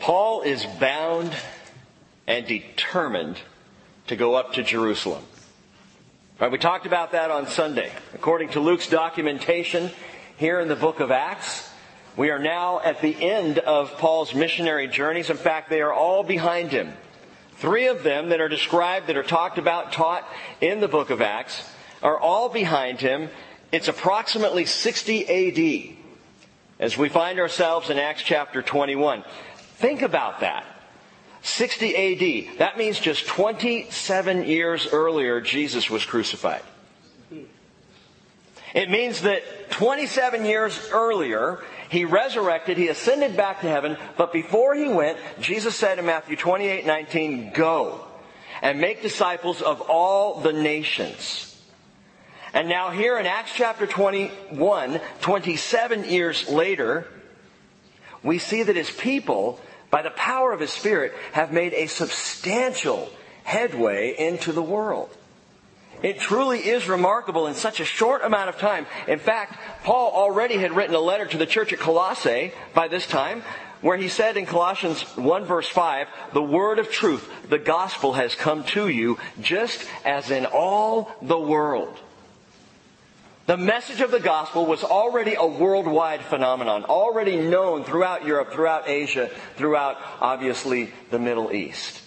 Paul is bound and determined to go up to Jerusalem. Right, we talked about that on Sunday. According to Luke's documentation here in the book of Acts, we are now at the end of Paul's missionary journeys. In fact, they are all behind him. 3 of them that are described, that are talked about, taught in the book of Acts, are all behind him. It's approximately 60 A.D. as we find ourselves in Acts chapter 21. Think about that. 60 A.D. That means just 27 years earlier, Jesus was crucified. It means that 27 years earlier, He resurrected, He ascended back to heaven, but before He went, Jesus said in Matthew 28:19, "Go and make disciples of all the nations." And now here in Acts chapter 21, 27 years later, we see that His people, by the power of His Spirit, have made a substantial headway into the world. It truly is remarkable in such a short amount of time. In fact, Paul already had written a letter to the church at Colossae by this time, where he said in Colossians 1 verse 5, "The word of truth, the gospel has come to you, just as in all the world." The message of the gospel was already a worldwide phenomenon, already known throughout Europe, throughout Asia, throughout, obviously, the Middle East.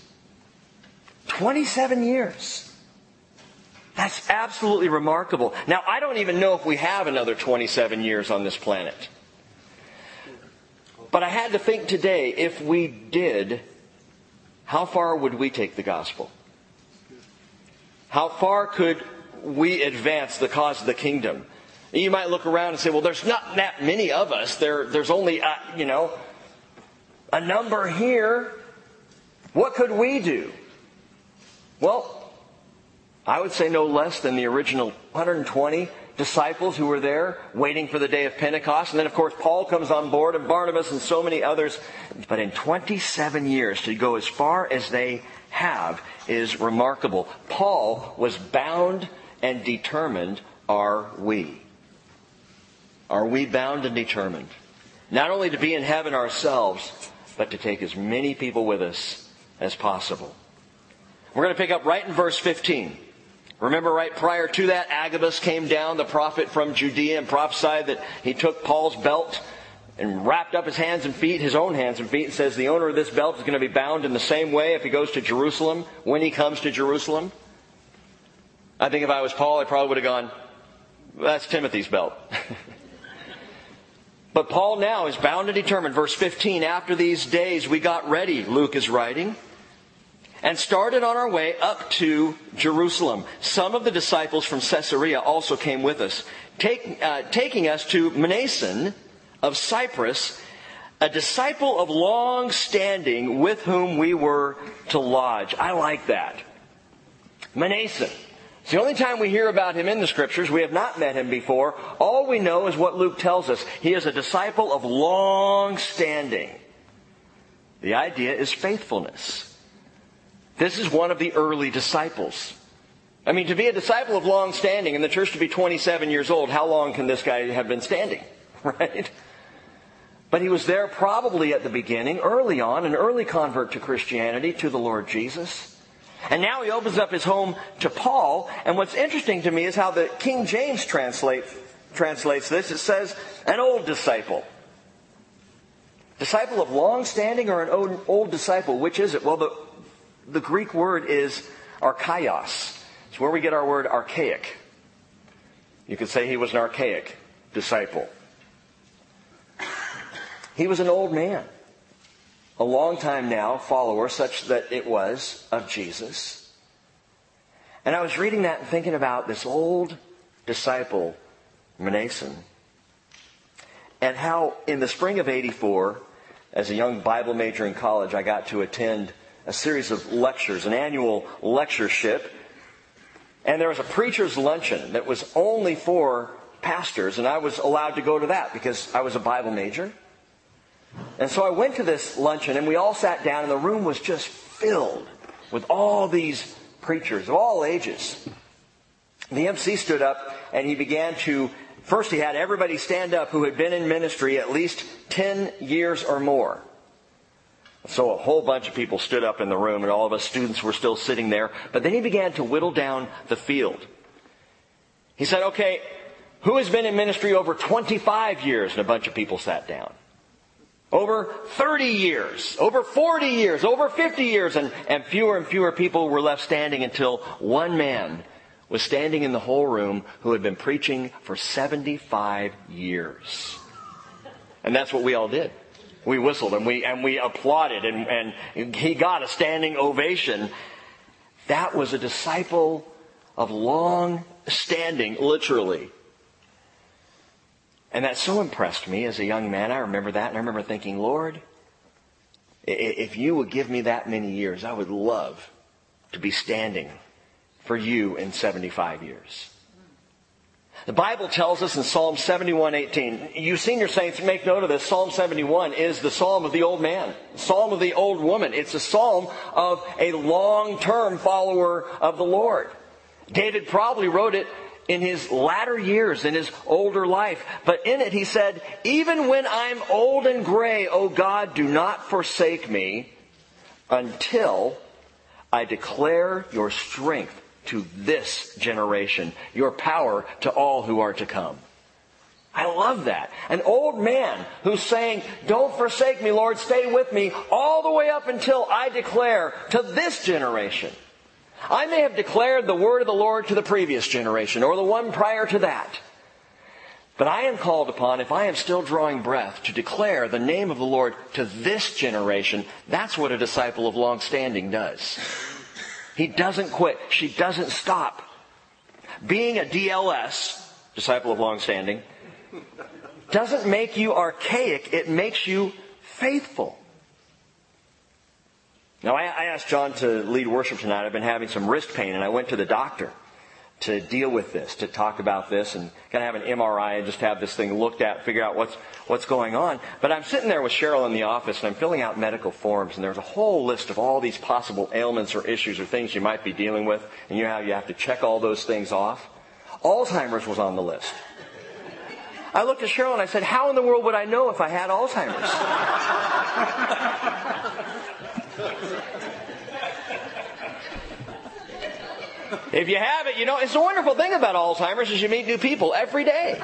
27 years. That's absolutely remarkable. Now, I don't even know if we have another 27 years on this planet. But I had to think today, if we did, how far would we take the gospel? How far could we advance the cause of the kingdom? You might look around and say, well, there's not that many of us. There's only, a number here. What could we do? Well, I would say no less than the original 120 disciples who were there waiting for the day of Pentecost. And then, of course, Paul comes on board, and Barnabas and so many others. But in 27 years, to go as far as they have is remarkable. Paul was bound and determined, are we? Are we bound and determined? Not only to be in heaven ourselves, but to take as many people with us as possible. We're going to pick up right in verse 15. Remember, right prior to that, Agabus came down, the prophet from Judea, and prophesied that he took Paul's belt and wrapped up his hands and feet, his own hands and feet, and says the owner of this belt is going to be bound in the same way if he goes to Jerusalem, when he comes to Jerusalem. I think if I was Paul, I probably would have gone, that's Timothy's belt. But Paul now is bound and determined. Verse 15, after these days we got ready, Luke is writing, and started on our way up to Jerusalem. Some of the disciples from Caesarea also came with us, taking us to Mnason of Cyprus, a disciple of long standing with whom we were to lodge. I like that. Mnason. It's the only time we hear about him in the Scriptures. We have not met him before. All we know is what Luke tells us. He is a disciple of long standing. The idea is faithfulness. This is one of the early disciples. I mean, to be a disciple of long standing and the church to be 27 years old, how long can this guy have been standing? Right? But he was there probably at the beginning, early on, an early convert to Christianity, to the Lord Jesus. And now he opens up his home to Paul. And what's interesting to me is how the King James translates this. It says, an old disciple. Disciple of long standing or an old disciple? Which is it? Well, the Greek word is archaios. It's where we get our word archaic. You could say he was an archaic disciple. He was an old man. A long time now follower, such that it was, of Jesus. And I was reading that and thinking about this old disciple, Mnason, and how in the spring of 84, as a young Bible major in college, I got to attend a series of lectures, an annual lectureship. And there was a preacher's luncheon that was only for pastors, and I was allowed to go to that because I was a Bible major. And so I went to this luncheon, and we all sat down, and the room was just filled with all these preachers of all ages. The MC stood up, and he began to, first he had everybody stand up who had been in ministry at least 10 years or more. So a whole bunch of people stood up in the room, and all of us students were still sitting there. But then he began to whittle down the field. He said, okay, who has been in ministry over 25 years? And a bunch of people sat down. Over 30 years, over 40 years, over 50 years, and fewer people were left standing until one man was standing in the whole room who had been preaching for 75 years. And that's what we all did. We whistled and we applauded and he got a standing ovation. That was a disciple of long standing, literally. And that so impressed me as a young man. I remember that, and I remember thinking, Lord, if you would give me that many years, I would love to be standing for you in 75 years. The Bible tells us in Psalm 71:18, you senior saints, make note of this, Psalm 71 is the psalm of the old man, psalm of the old woman. It's a psalm of a long-term follower of the Lord. David probably wrote it in his latter years, in his older life. But in it he said, even when I'm old and gray, O God, do not forsake me until I declare your strength to this generation, your power to all who are to come. I love that. An old man who's saying, don't forsake me, Lord, stay with me all the way up until I declare to this generation. I may have declared the word of the Lord to the previous generation or the one prior to that. But I am called upon, if I am still drawing breath, to declare the name of the Lord to this generation. That's what a disciple of long standing does. He doesn't quit. She doesn't stop. Being a DLS, disciple of long standing, doesn't make you archaic. It makes you faithful. Now, I asked John to lead worship tonight. I've been having some wrist pain, and I went to the doctor to deal with this, to talk about this, and kind of have an MRI and just have this thing looked at, figure out what's going on. But I'm sitting there with Cheryl in the office, and I'm filling out medical forms, and there's a whole list of all these possible ailments or issues or things you might be dealing with, and you have to check all those things off. Alzheimer's was on the list. I looked at Cheryl and I said, how in the world would I know if I had Alzheimer's? If you have it, it's a wonderful thing about Alzheimer's is you meet new people every day.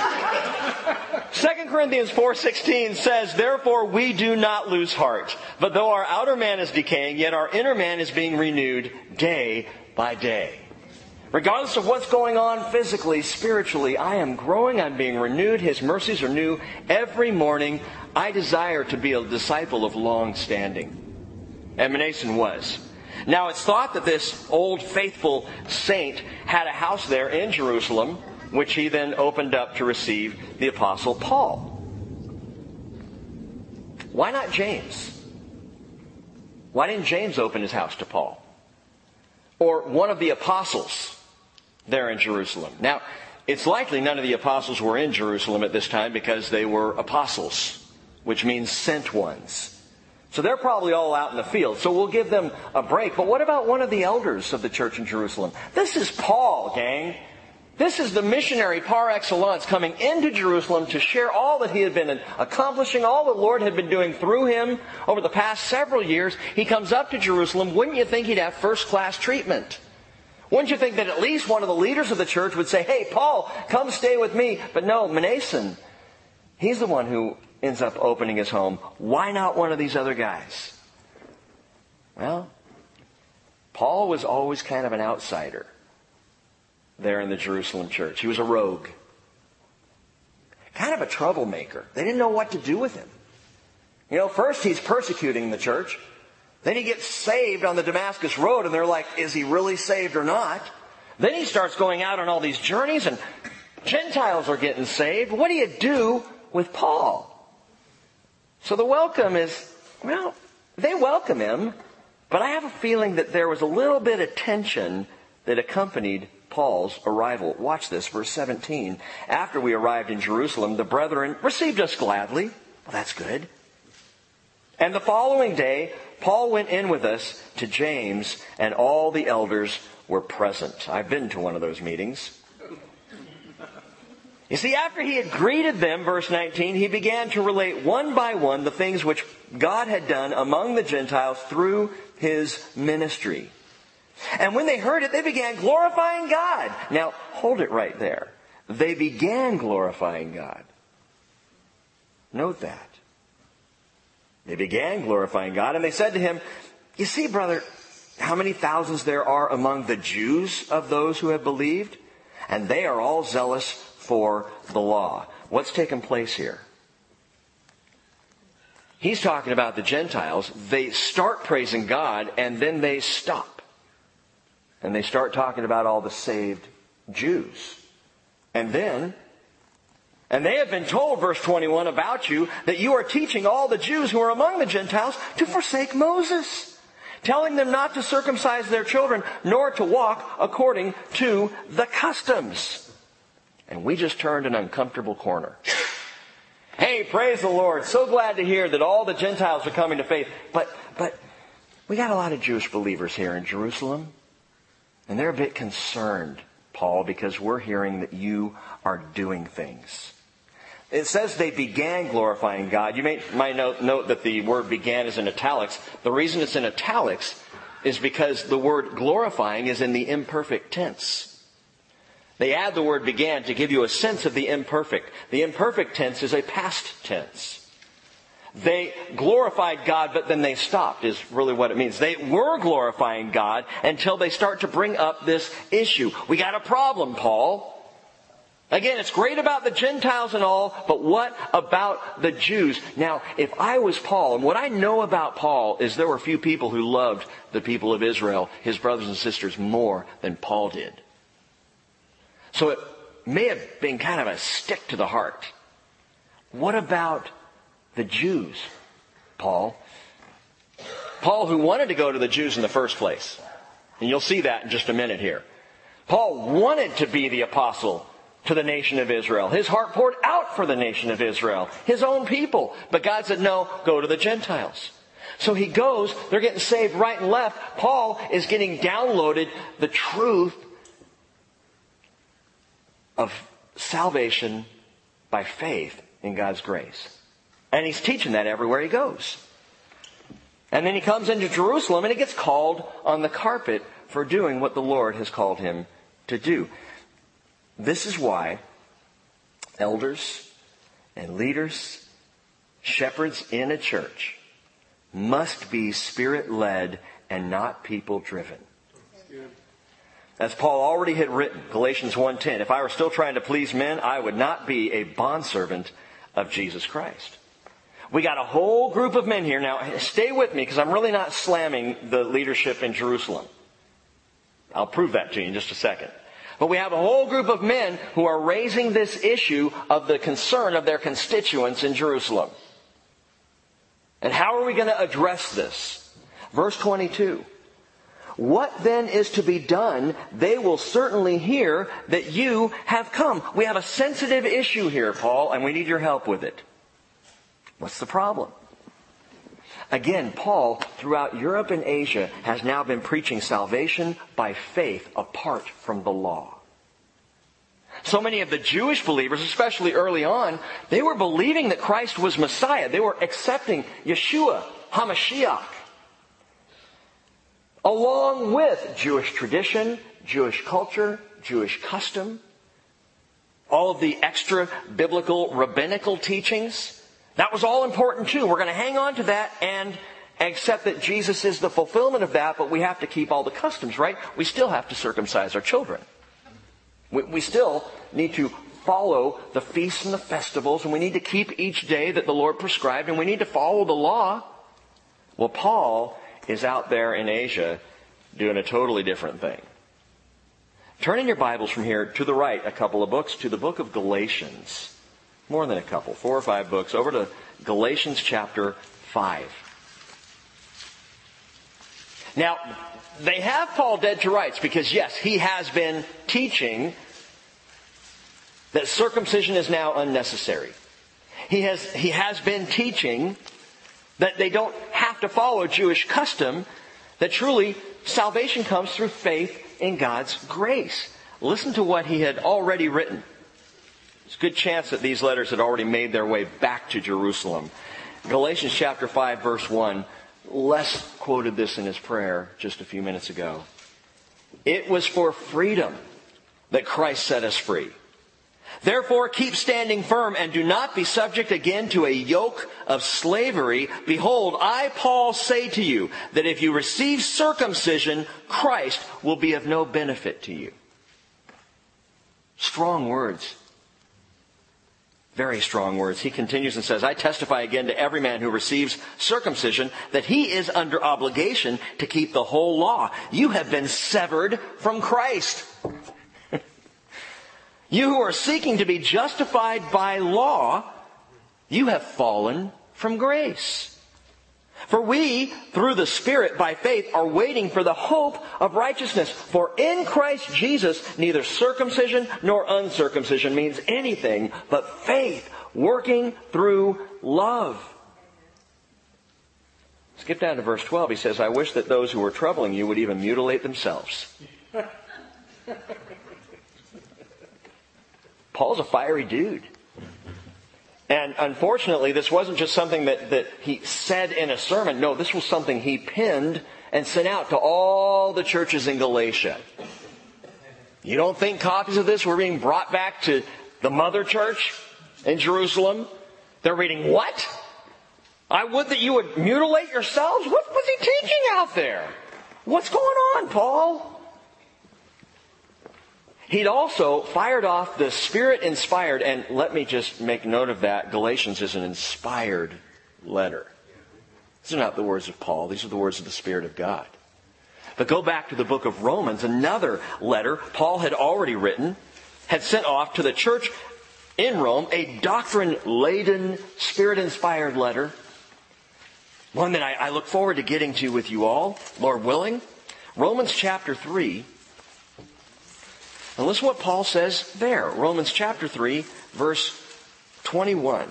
2 Corinthians 4:16 says, therefore we do not lose heart. But though our outer man is decaying, yet our inner man is being renewed day by day. Regardless of what's going on physically, spiritually, I am growing, I'm being renewed. His mercies are new every morning. I desire to be a disciple of long standing. And Mnason was. Now it's thought that this old faithful saint had a house there in Jerusalem, which he then opened up to receive the Apostle Paul. Why not James? Why didn't James open his house to Paul? Or one of the apostles there in Jerusalem? Now, it's likely none of the apostles were in Jerusalem at this time because they were apostles, which means sent ones. So they're probably all out in the field. So we'll give them a break. But what about one of the elders of the church in Jerusalem? This is Paul, gang. This is the missionary par excellence coming into Jerusalem to share all that he had been accomplishing, all the Lord had been doing through him over the past several years. He comes up to Jerusalem. Wouldn't you think he'd have first-class treatment? Wouldn't you think that at least one of the leaders of the church would say, hey, Paul, come stay with me? But no, Mnason, he's the one who ends up opening his home. Why not one of these other guys? Well, Paul was always kind of an outsider there in the Jerusalem church. He was a rogue. Kind of a troublemaker. They didn't know what to do with him. First he's persecuting the church. Then he gets saved on the Damascus Road, and they're like, is he really saved or not? Then he starts going out on all these journeys, and Gentiles are getting saved. What do you do with Paul? So the welcome is, they welcome him, but I have a feeling that there was a little bit of tension that accompanied Paul's arrival. Watch this, verse 17. After we arrived in Jerusalem, the brethren received us gladly. Well, that's good. And the following day, Paul went in with us to James, and all the elders were present. I've been to one of those meetings. You see, after he had greeted them, verse 19, he began to relate one by one the things which God had done among the Gentiles through his ministry. And when they heard it, they began glorifying God. Now, hold it right there. They began glorifying God. Note that. They began glorifying God, and they said to him, you see, brother, how many thousands there are among the Jews of those who have believed? And they are all zealous for the law. What's taken place here? He's talking about the Gentiles. They start praising God, and then they stop. And they start talking about all the saved Jews. And they have been told, verse 21, about you, that you are teaching all the Jews who are among the Gentiles to forsake Moses, telling them not to circumcise their children, nor to walk according to the customs. And we just turned an uncomfortable corner. Hey, praise the Lord. So glad to hear that all the Gentiles are coming to faith. But we got a lot of Jewish believers here in Jerusalem. And they're a bit concerned, Paul, because we're hearing that you are doing things. It says they began glorifying God. You might note that the word began is in italics. The reason it's in italics is because the word glorifying is in the imperfect tense. They add the word began to give you a sense of the imperfect. The imperfect tense is a past tense. They glorified God, but then they stopped, is really what it means. They were glorifying God until they start to bring up this issue. We got a problem, Paul. Again, it's great about the Gentiles and all, but what about the Jews? Now, if I was Paul, and what I know about Paul is there were few people who loved the people of Israel, his brothers and sisters, more than Paul did. So it may have been kind of a stick to the heart. What about the Jews, Paul? Paul, who wanted to go to the Jews in the first place. And you'll see that in just a minute here. Paul wanted to be the apostle to the nation of Israel. His heart poured out for the nation of Israel, his own people. But God said, no, go to the Gentiles. So he goes, they're getting saved right and left. Paul is getting downloaded the truth of salvation by faith in God's grace. And he's teaching that everywhere he goes. And then he comes into Jerusalem and he gets called on the carpet for doing what the Lord has called him to do. This is why elders and leaders, shepherds in a church, must be Spirit-led and not people-driven. As Paul already had written, Galatians 1:10, if I were still trying to please men, I would not be a bondservant of Jesus Christ. We got a whole group of men here. Now, stay with me because I'm really not slamming the leadership in Jerusalem. I'll prove that to you in just a second. But we have a whole group of men who are raising this issue of the concern of their constituents in Jerusalem. And how are we going to address this? Verse 22. What then is to be done? They will certainly hear that you have come. We have a sensitive issue here, Paul, and we need your help with it. What's the problem? Again, Paul, throughout Europe and Asia, has now been preaching salvation by faith apart from the law. So many of the Jewish believers, especially early on, they were believing that Christ was Messiah. They were accepting Yeshua, HaMashiach, along with Jewish tradition, Jewish culture, Jewish custom, all of the extra biblical rabbinical teachings. That was all important too. We're going to hang on to that and accept that Jesus is the fulfillment of that, but we have to keep all the customs, right? We still have to circumcise our children. We still need to follow the feasts and the festivals, and we need to keep each day that the Lord prescribed, and we need to follow the law. Well, Paul is out there in Asia doing a totally different thing. Turn in your Bibles from here to the right a couple of books to the book of Galatians. More than a couple, 4 or 5 books, over to Galatians chapter 5. Now, they have Paul dead to rights because, yes, he has been teaching that circumcision is now unnecessary. He has been teaching that they don't have to follow Jewish custom, that truly salvation comes through faith in God's grace. Listen to what he had already written. There's a good chance that these letters had already made their way back to Jerusalem. Galatians chapter 5, verse 1, Les quoted this in his prayer just a few minutes ago. It was for freedom that Christ set us free. Therefore, keep standing firm and do not be subject again to a yoke of slavery. Behold, I, Paul, say to you that if you receive circumcision, Christ will be of no benefit to you. Strong words. Very strong words. He continues and says, I testify again to every man who receives circumcision that he is under obligation to keep the whole law. You have been severed from Christ. You who are seeking to be justified by law, you have fallen from grace. For we, through the Spirit, by faith, are waiting for the hope of righteousness. For in Christ Jesus, neither circumcision nor uncircumcision means anything but faith working through love. Skip down to verse 12. He says, I wish that those who are troubling you would even mutilate themselves. Paul's a fiery dude. And unfortunately, this wasn't just something that he said in a sermon. No, this was something he penned and sent out to all the churches in Galatia. You don't think copies of this were being brought back to the mother church in Jerusalem? They're reading, what? I would that you would mutilate yourselves? What was he teaching out there? What's going on, Paul? He'd also fired off the Spirit-inspired, and let me just make note of that, Galatians is an inspired letter. These are not the words of Paul. These are the words of the Spirit of God. But go back to the book of Romans, another letter Paul had already written, had sent off to the church in Rome, a doctrine-laden, Spirit-inspired letter. One that I look forward to getting to with you all, Lord willing. Romans chapter 3. And listen to what Paul says there. Romans chapter 3, verse 21.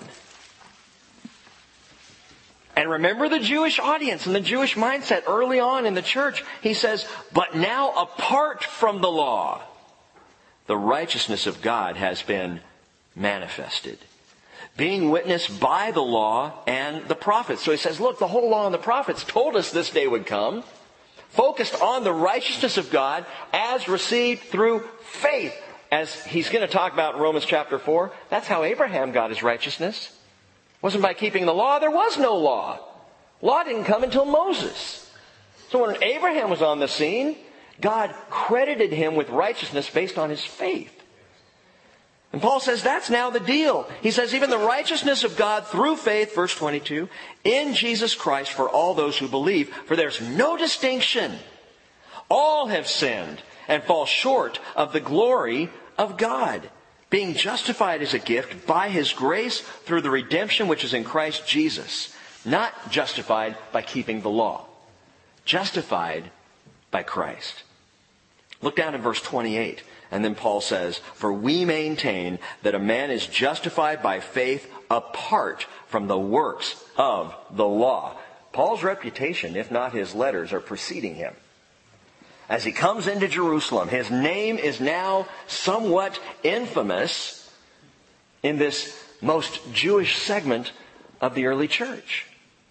And remember the Jewish audience and the Jewish mindset early on in the church. He says, but now apart from the law, the righteousness of God has been manifested, being witnessed by the law and the prophets. So he says, look, the whole law and the prophets told us this day would come. Focused on the righteousness of God as received through faith. As he's going to talk about in Romans chapter 4, that's how Abraham got his righteousness. It wasn't by keeping the law. There was no law. Law didn't come until Moses. So when Abraham was on the scene, God credited him with righteousness based on his faith. And Paul says that's now the deal. He says even the righteousness of God through faith, verse 22, in Jesus Christ for all those who believe. For there's no distinction. All have sinned and fall short of the glory of God, being justified as a gift by His grace through the redemption which is in Christ Jesus. Not justified by keeping the law. Justified by Christ. Look down at verse 28. And then Paul says, for we maintain that a man is justified by faith apart from the works of the law. Paul's reputation, if not his letters, are preceding him. As he comes into Jerusalem, his name is now somewhat infamous in this most Jewish segment of the early church.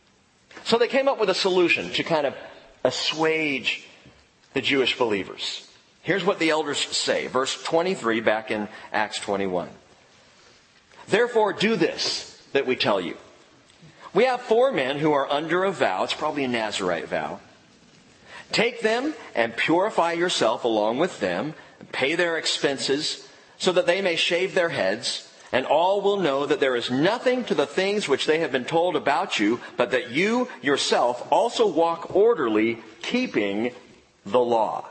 So they came up with a solution to kind of assuage the Jewish believers. Here's what the elders say. Verse 23 back in Acts 21. Therefore do this that we tell you. We have 4 men who are under a vow. It's probably a Nazirite vow. Take them and purify yourself along with them. Pay their expenses so that they may shave their heads. And all will know that there is nothing to the things which they have been told about you, but that you yourself also walk orderly, keeping the law.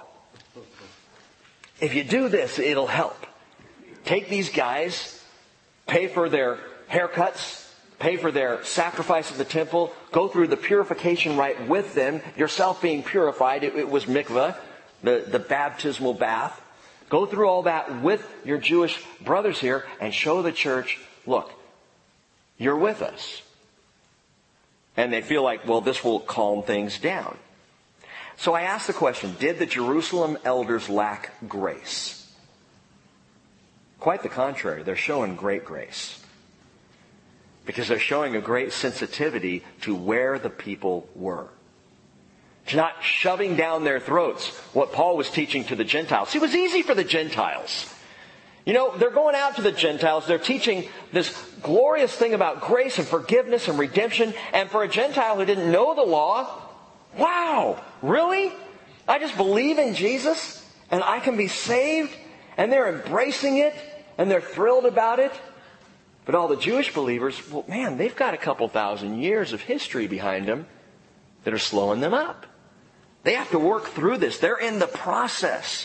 If you do this, it'll help. Take these guys, pay for their haircuts, pay for their sacrifice at the temple, go through the purification rite with them, yourself being purified. It was mikveh, the baptismal bath. Go through all that with your Jewish brothers here and show the church, look, you're with us. And they feel like, well, this will calm things down. So I ask the question, did the Jerusalem elders lack grace? Quite the contrary. They're showing great grace. Because they're showing a great sensitivity to where the people were. To not shoving down their throats what Paul was teaching to the Gentiles. It was easy for the Gentiles. You know, they're going out to the Gentiles. They're teaching this glorious thing about grace and forgiveness and redemption. And for a Gentile who didn't know the law, wow, really? I just believe in Jesus and I can be saved? And they're embracing it and they're thrilled about it. But all the Jewish believers, well, man, they've got a couple thousand years of history behind them that are slowing them up. They have to work through this. They're in the process.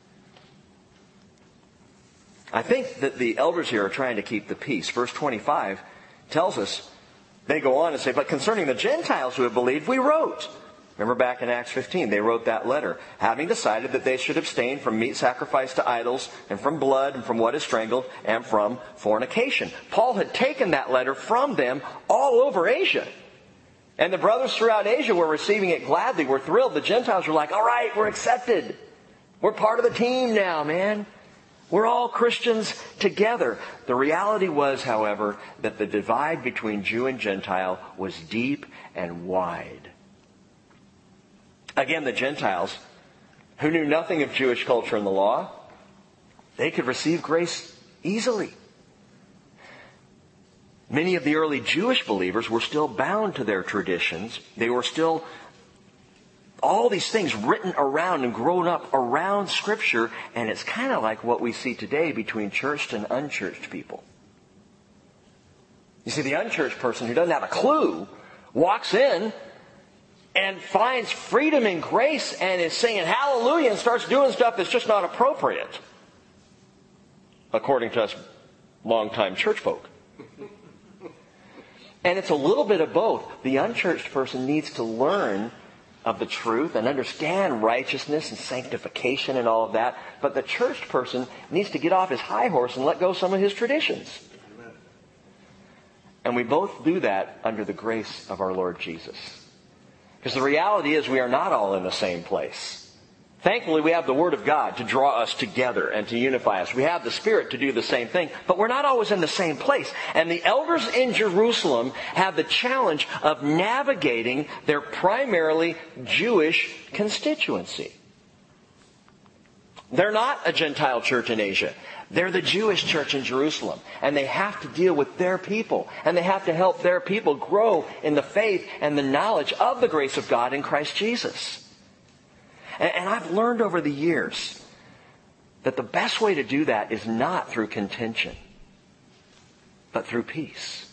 I think that the elders here are trying to keep the peace. Verse 25 tells us, they go on and say, but concerning the Gentiles who have believed, we wrote. Remember back in Acts 15, they wrote that letter, having decided that they should abstain from meat sacrificed to idols, and from blood, and from what is strangled, and from fornication. Paul had taken that letter from them all over Asia. And the brothers throughout Asia were receiving it gladly, were thrilled. The Gentiles were like, all right, we're accepted. We're part of the team now, man. We're all Christians together. The reality was, however, that the divide between Jew and Gentile was deep and wide. Again, the Gentiles, who knew nothing of Jewish culture and the law, they could receive grace easily. Many of the early Jewish believers were still bound to their traditions. They were still all these things written around and grown up around Scripture, and it's kind of like what we see today between churched and unchurched people. You see, the unchurched person who doesn't have a clue walks in and finds freedom in grace and is singing hallelujah and starts doing stuff that's just not appropriate, according to us longtime church folk. And it's a little bit of both. The unchurched person needs to learn of the truth and understand righteousness and sanctification and all of that. But the churched person needs to get off his high horse and let go some of his traditions. Amen. And we both do that under the grace of our Lord Jesus. Because the reality is we are not all in the same place. Thankfully, we have the Word of God to draw us together and to unify us. We have the Spirit to do the same thing, but we're not always in the same place. And the elders in Jerusalem have the challenge of navigating their primarily Jewish constituency. They're not a Gentile church in Asia. They're the Jewish church in Jerusalem. And they have to deal with their people. And they have to help their people grow in the faith and the knowledge of the grace of God in Christ Jesus. And I've learned over the years that the best way to do that is not through contention, but through peace.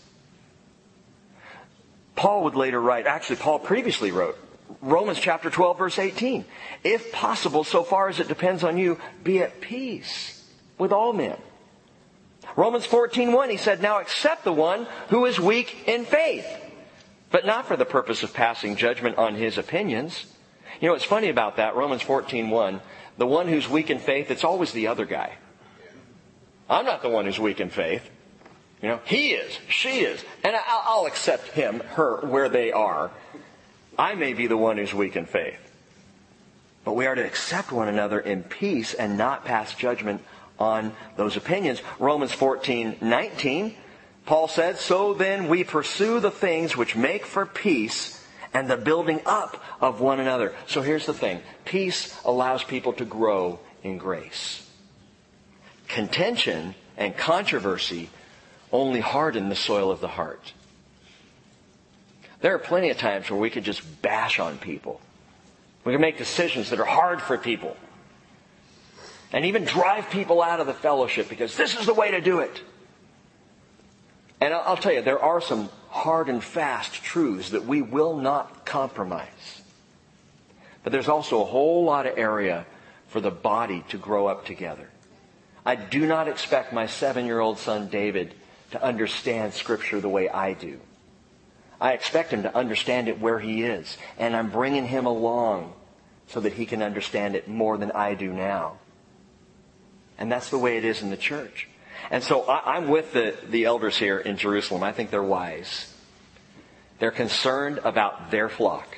Paul would later write, actually Paul previously wrote, Romans chapter 12 verse 18, if possible, so far as it depends on you, be at peace with all men. Romans 14:1, he said, now accept the one who is weak in faith, but not for the purpose of passing judgment on his opinions. You know what's funny about that? Romans 14:1, the one who's weak in faith, it's always the other guy. I'm not the one who's weak in faith. You know, he is, she is, and I'll accept him, her, where they are. I may be the one who's weak in faith. But we are to accept one another in peace and not pass judgment on those opinions. Romans 14:19, Paul said, so then we pursue the things which make for peace and the building up of one another. So here's the thing. Peace allows people to grow in grace. Contention and controversy only harden the soil of the heart. There are plenty of times where we could just bash on people. We can make decisions that are hard for people. And even drive people out of the fellowship because this is the way to do it. And I'll tell you, there are some hard and fast truths that we will not compromise. But there's also a whole lot of area for the body to grow up together. I do not expect my 7-year-old son David to understand Scripture the way I do. I expect him to understand it where he is. And I'm bringing him along so that he can understand it more than I do now. And that's the way it is in the church. And so I'm with the elders here in Jerusalem. I think they're wise. They're concerned about their flock.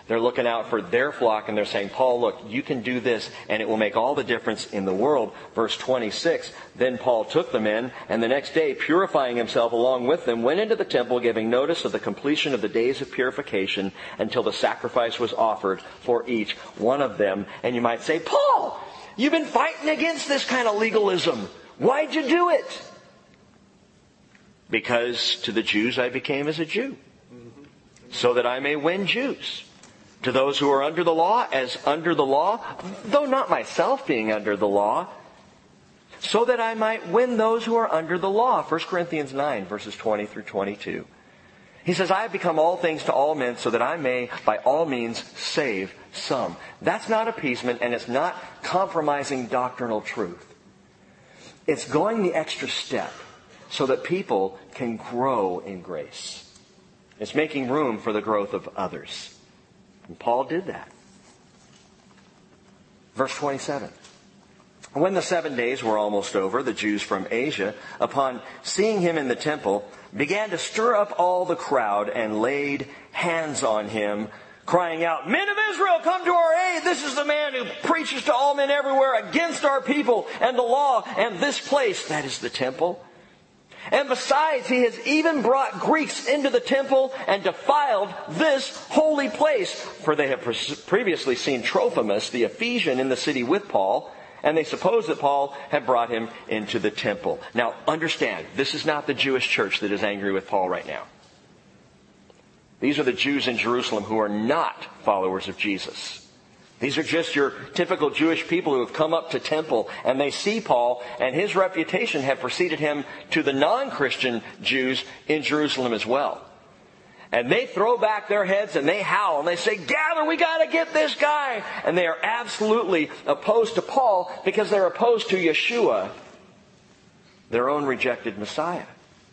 They're looking out for their flock and they're saying, Paul, look, you can do this and it will make all the difference in the world. Verse 26, then Paul took them in, and the next day, purifying himself along with them, went into the temple, giving notice of the completion of the days of purification until the sacrifice was offered for each one of them. And you might say, Paul, you've been fighting against this kind of legalism. Why'd you do it? Because to the Jews I became as a Jew, so that I may win Jews. To those who are under the law, as under the law, though not myself being under the law, so that I might win those who are under the law. 1 Corinthians 9, verses 20 through 22. He says, I have become all things to all men, so that I may by all means save some. That's not appeasement, and it's not compromising doctrinal truth. It's going the extra step so that people can grow in grace. It's making room for the growth of others. And Paul did that. Verse 27. When the 7 days were almost over, the Jews from Asia, upon seeing him in the temple, began to stir up all the crowd and laid hands on him, crying out, Men of Israel, come to our aid! This is the man who preaches to all men everywhere against our people and the law and this place, that is the temple. And besides, he has even brought Greeks into the temple and defiled this holy place. For they have previously seen Trophimus, the Ephesian, in the city with Paul, and they suppose that Paul had brought him into the temple. Now, understand, this is not the Jewish church that is angry with Paul right now. These are the Jews in Jerusalem who are not followers of Jesus. These are just your typical Jewish people who have come up to temple, and they see Paul, and his reputation had preceded him to the non-Christian Jews in Jerusalem as well. And they throw back their heads and they howl and they say, Gather, we got to get this guy. And they are absolutely opposed to Paul because they're opposed to Yeshua, their own rejected Messiah.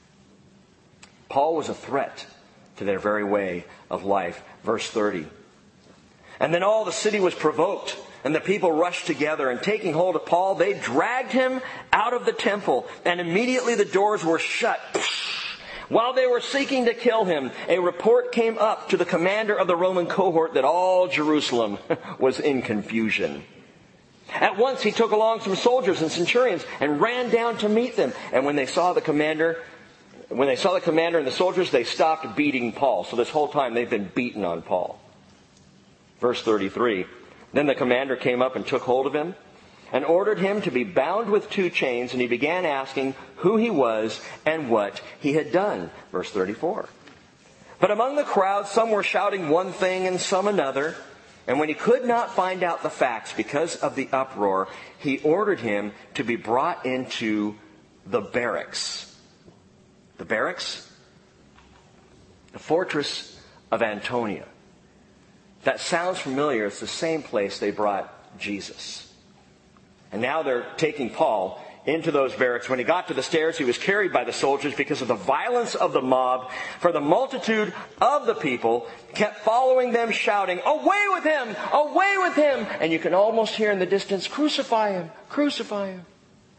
Paul was a threat to their very way of life. Verse 30. And then all the city was provoked, and the people rushed together, and taking hold of Paul, they dragged him out of the temple, and immediately the doors were shut. While they were seeking to kill him, a report came up to the commander of the Roman cohort that all Jerusalem was in confusion. At once he took along some soldiers and centurions and ran down to meet them. And when they saw the commander and the soldiers, they stopped beating Paul. So this whole time they've been beating on Paul. Verse 33, Then the commander came up and took hold of him and ordered him to be bound with 2 chains, and he began asking who he was and what he had done. Verse 34. But among the crowd some were shouting one thing and some another, and when he could not find out the facts because of the uproar, he ordered him to be brought into the barracks. The barracks? The fortress of Antonia. That sounds familiar. It's the same place they brought Jesus. And now they're taking Paul into those barracks. When he got to the stairs, he was carried by the soldiers because of the violence of the mob. For the multitude of the people kept following them, shouting, Away with him! Away with him! And you can almost hear in the distance, Crucify him! Crucify him!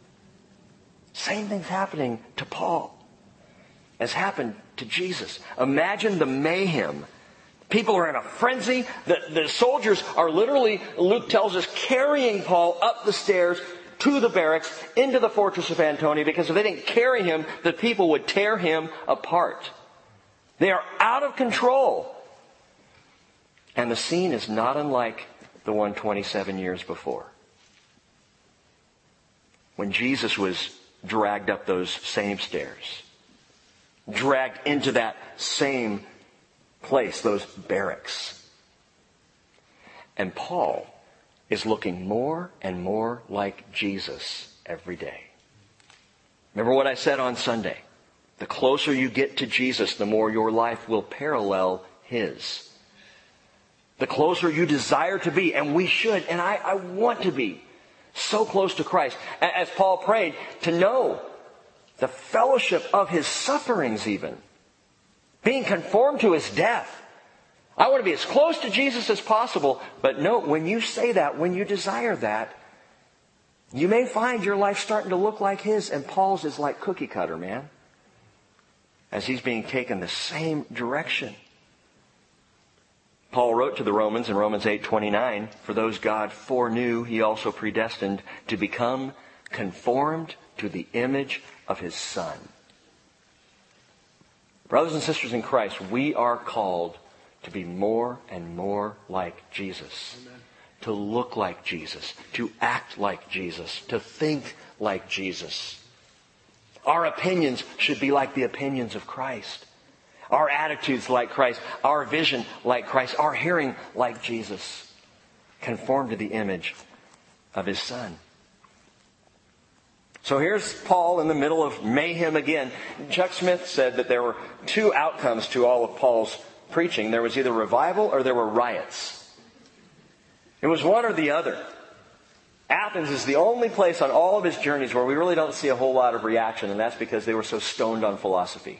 Same thing's happening to Paul as happened to Jesus. Imagine the mayhem. People are in a frenzy. The soldiers are literally, Luke tells us, carrying Paul up the stairs to the barracks into the fortress of Antonia, because if they didn't carry him, the people would tear him apart. They are out of control. And the scene is not unlike the one 27 years before, when Jesus was dragged up those same stairs, dragged into that same place, those barracks. And Paul is looking more and more like Jesus every day. Remember what I said on Sunday? The closer you get to Jesus, the more your life will parallel His. The closer you desire to be, and we should, and I want to be so close to Christ. As Paul prayed, to know the fellowship of His sufferings even. Being conformed to His death. I want to be as close to Jesus as possible. But note, when you say that, when you desire that, you may find your life starting to look like His. And Paul's is like cookie cutter, man. As he's being taken the same direction. Paul wrote wrote to the Romans in Romans 8:29, for those God foreknew, he also predestined to become conformed to the image of his Son. Brothers and sisters in Christ, we are called to be more and more like Jesus. Amen. To look like Jesus, to act like Jesus, to think like Jesus. Our opinions should be like the opinions of Christ. Our attitudes like Christ, our vision like Christ, our hearing like Jesus. Conform to the image of his Son. So here's Paul in the middle of mayhem again. Chuck Smith said that there were two outcomes to all of Paul's preaching. There was either revival or there were riots. It was one or the other. Athens is the only place on all of his journeys where we really don't see a whole lot of reaction, and that's because they were so stoned on philosophy.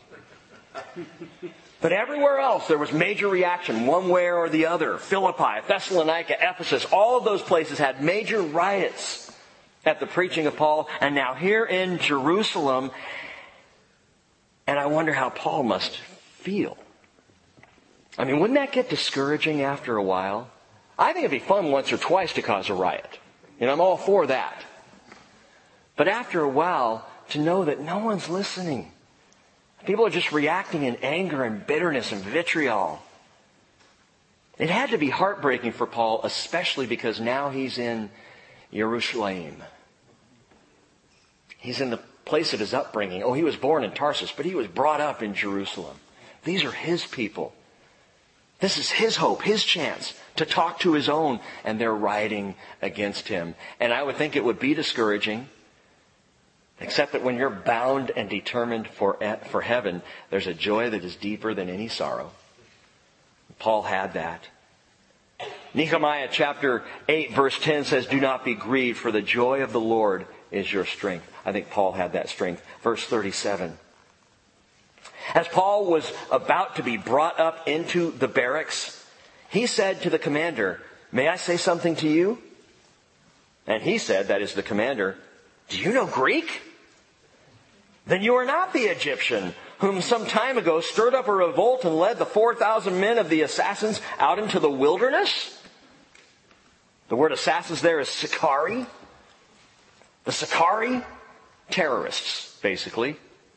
But everywhere else there was major reaction, one way or the other. Philippi, Thessalonica, Ephesus, all of those places had major riots at the preaching of Paul. And now here in Jerusalem, and I wonder how Paul must feel. I mean, wouldn't that get discouraging after a while? I think it'd be fun once or twice to cause a riot. You know, I'm all for that. But after a while, to know that no one's listening. People are just reacting in anger and bitterness and vitriol. It had to be heartbreaking for Paul, especially because now he's in Jerusalem. He's in the place of his upbringing. Oh, he was born in Tarsus, but he was brought up in Jerusalem. These are his people. This is his hope, his chance to talk to his own, and they're rioting against him. And I would think it would be discouraging, except that when you're bound and determined for heaven, there's a joy that is deeper than any sorrow. Paul had that. Nehemiah chapter 8 verse 10 says, do not be grieved, for the joy of the Lord is your strength. I think Paul had that strength. Verse 37. As Paul was about to be brought up into the barracks, he said to the commander, may I say something to you? And he said, that is the commander, do you know Greek? Then you are not the Egyptian, whom some time ago stirred up a revolt and led the 4,000 men of the assassins out into the wilderness? The word assassins there is Sicarii. The Sicarii, terrorists, basically.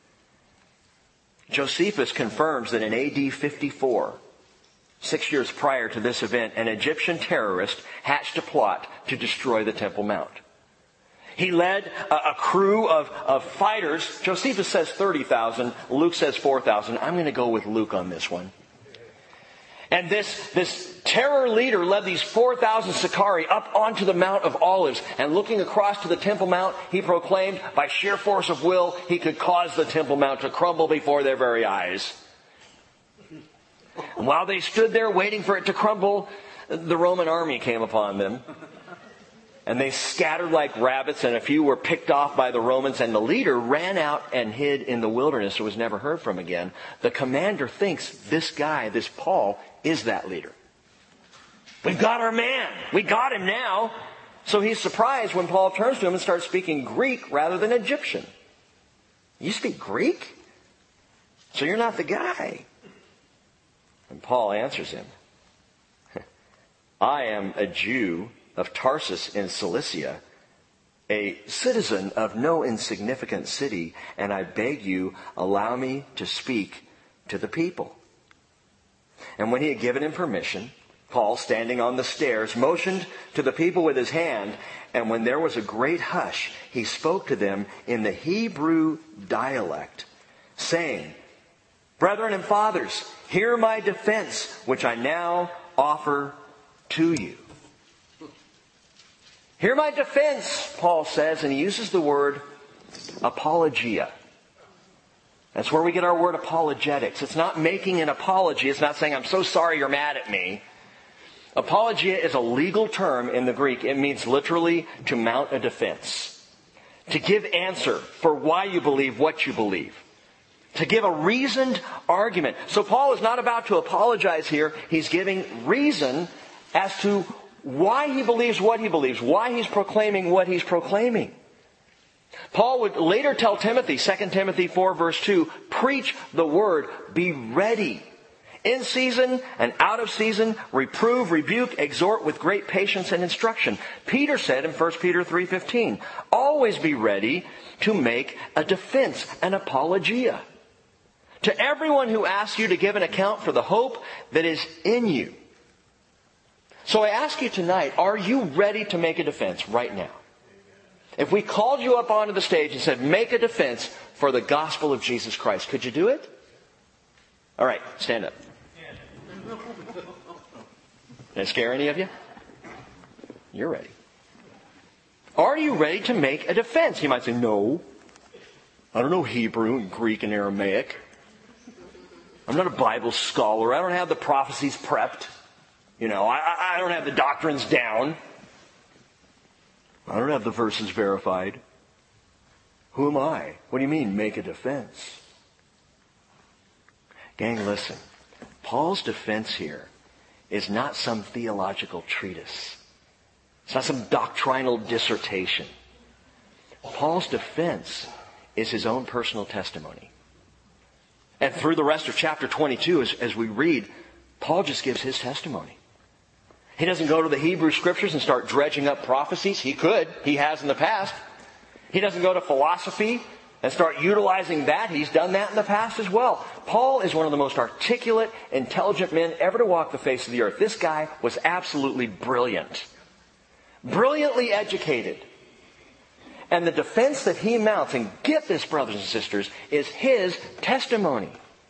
Josephus confirms that in AD 54, 6 years prior to this event, an Egyptian terrorist hatched a plot to destroy the Temple Mount. He led a crew of fighters. Josephus says 30,000. Luke says 4,000. I'm going to go with Luke on this one. And this terror leader led these 4,000 Sicarii up onto the Mount of Olives. And looking across to the Temple Mount, he proclaimed by sheer force of will, he could cause the Temple Mount to crumble before their very eyes. And while they stood there waiting for it to crumble, the Roman army came upon them. And they scattered like rabbits, and a few were picked off by the Romans, and the leader ran out and hid in the wilderness and was never heard from again. The commander thinks this guy, this Paul, is that leader. We've got our man. We got him now. So he's surprised when Paul turns to him and starts speaking Greek rather than Egyptian. You speak Greek? So you're not the guy. And Paul answers him, I am a Jew of Tarsus in Cilicia, a citizen of no insignificant city, and I beg you, allow me to speak to the people. And when he had given him permission, Paul, standing on the stairs, motioned to the people with his hand, and when there was a great hush, he spoke to them in the Hebrew dialect, saying, Brethren and fathers, hear my defense, which I now offer to you. Hear my defense, Paul says, and he uses the word apologia. That's where we get our word apologetics. It's not making an apology. It's not saying, I'm so sorry you're mad at me. Apologia is a legal term in the Greek. It means literally to mount a defense. To give answer for why you believe what you believe. To give a reasoned argument. So Paul is not about to apologize here. He's giving reason as to why he believes what he believes. Why he's proclaiming what he's proclaiming. Paul would later tell Timothy, 2 Timothy 4 verse 2, preach the word, be ready. In season and out of season, reprove, rebuke, exhort with great patience and instruction. Peter said in 1 Peter 3:15, always be ready to make a defense, an apologia, to everyone who asks you to give an account for the hope that is in you. So I ask you tonight, are you ready to make a defense right now? If we called you up onto the stage and said, make a defense for the gospel of Jesus Christ, could you do it? All right, stand up. Did I scare any of you? You're ready. Are you ready to make a defense? You might say, no. I don't know Hebrew and Greek and Aramaic. I'm not a Bible scholar. I don't have the prophecies prepped. I don't have the doctrines down. I don't have the verses verified. Who am I? What do you mean, make a defense? Gang, listen. Paul's defense here is not some theological treatise. It's not some doctrinal dissertation. Paul's defense is his own personal testimony. And through the rest of chapter 22, as we read, Paul just gives his testimony. He doesn't go to the Hebrew Scriptures and start dredging up prophecies. He could. He has in the past. He doesn't go to philosophy and start utilizing that. He's done that in the past as well. Paul is one of the most articulate, intelligent men ever to walk the face of the earth. This guy was absolutely brilliant. Brilliantly educated. And the defense that he mounts, and get this, brothers and sisters, is his testimony.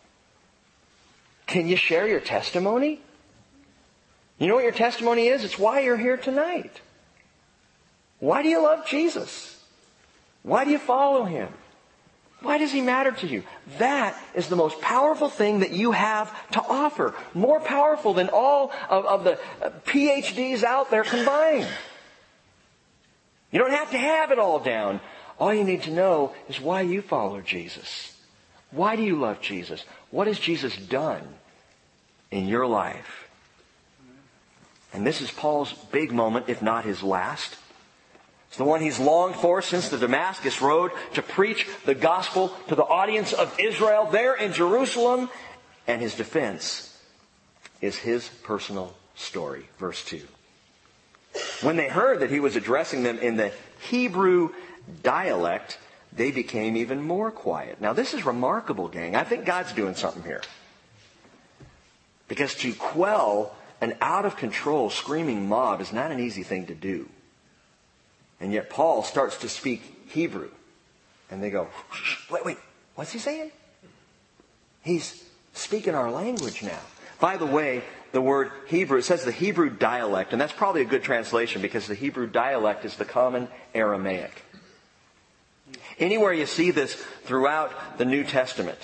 Can you share your testimony? You know what your testimony is? It's why you're here tonight. Why do you love Jesus? Why do you follow Him? Why does He matter to you? That is the most powerful thing that you have to offer. More powerful than all of the PhDs out there combined. You don't have to have it all down. All you need to know is why you follow Jesus. Why do you love Jesus? What has Jesus done in your life? And this is Paul's big moment, if not his last. It's the one he's longed for since the Damascus Road, to preach the gospel to the audience of Israel there in Jerusalem. And his defense is his personal story. Verse 2. When they heard that he was addressing them in the Hebrew dialect, they became even more quiet. Now this is remarkable, gang. I think God's doing something here. Because to quell an out-of-control screaming mob is not an easy thing to do. And yet Paul starts to speak Hebrew. And they go, wait, what's he saying? He's speaking our language now. By the way, the word Hebrew, it says the Hebrew dialect, and that's probably a good translation because the Hebrew dialect is the common Aramaic. Anywhere you see this throughout the New Testament,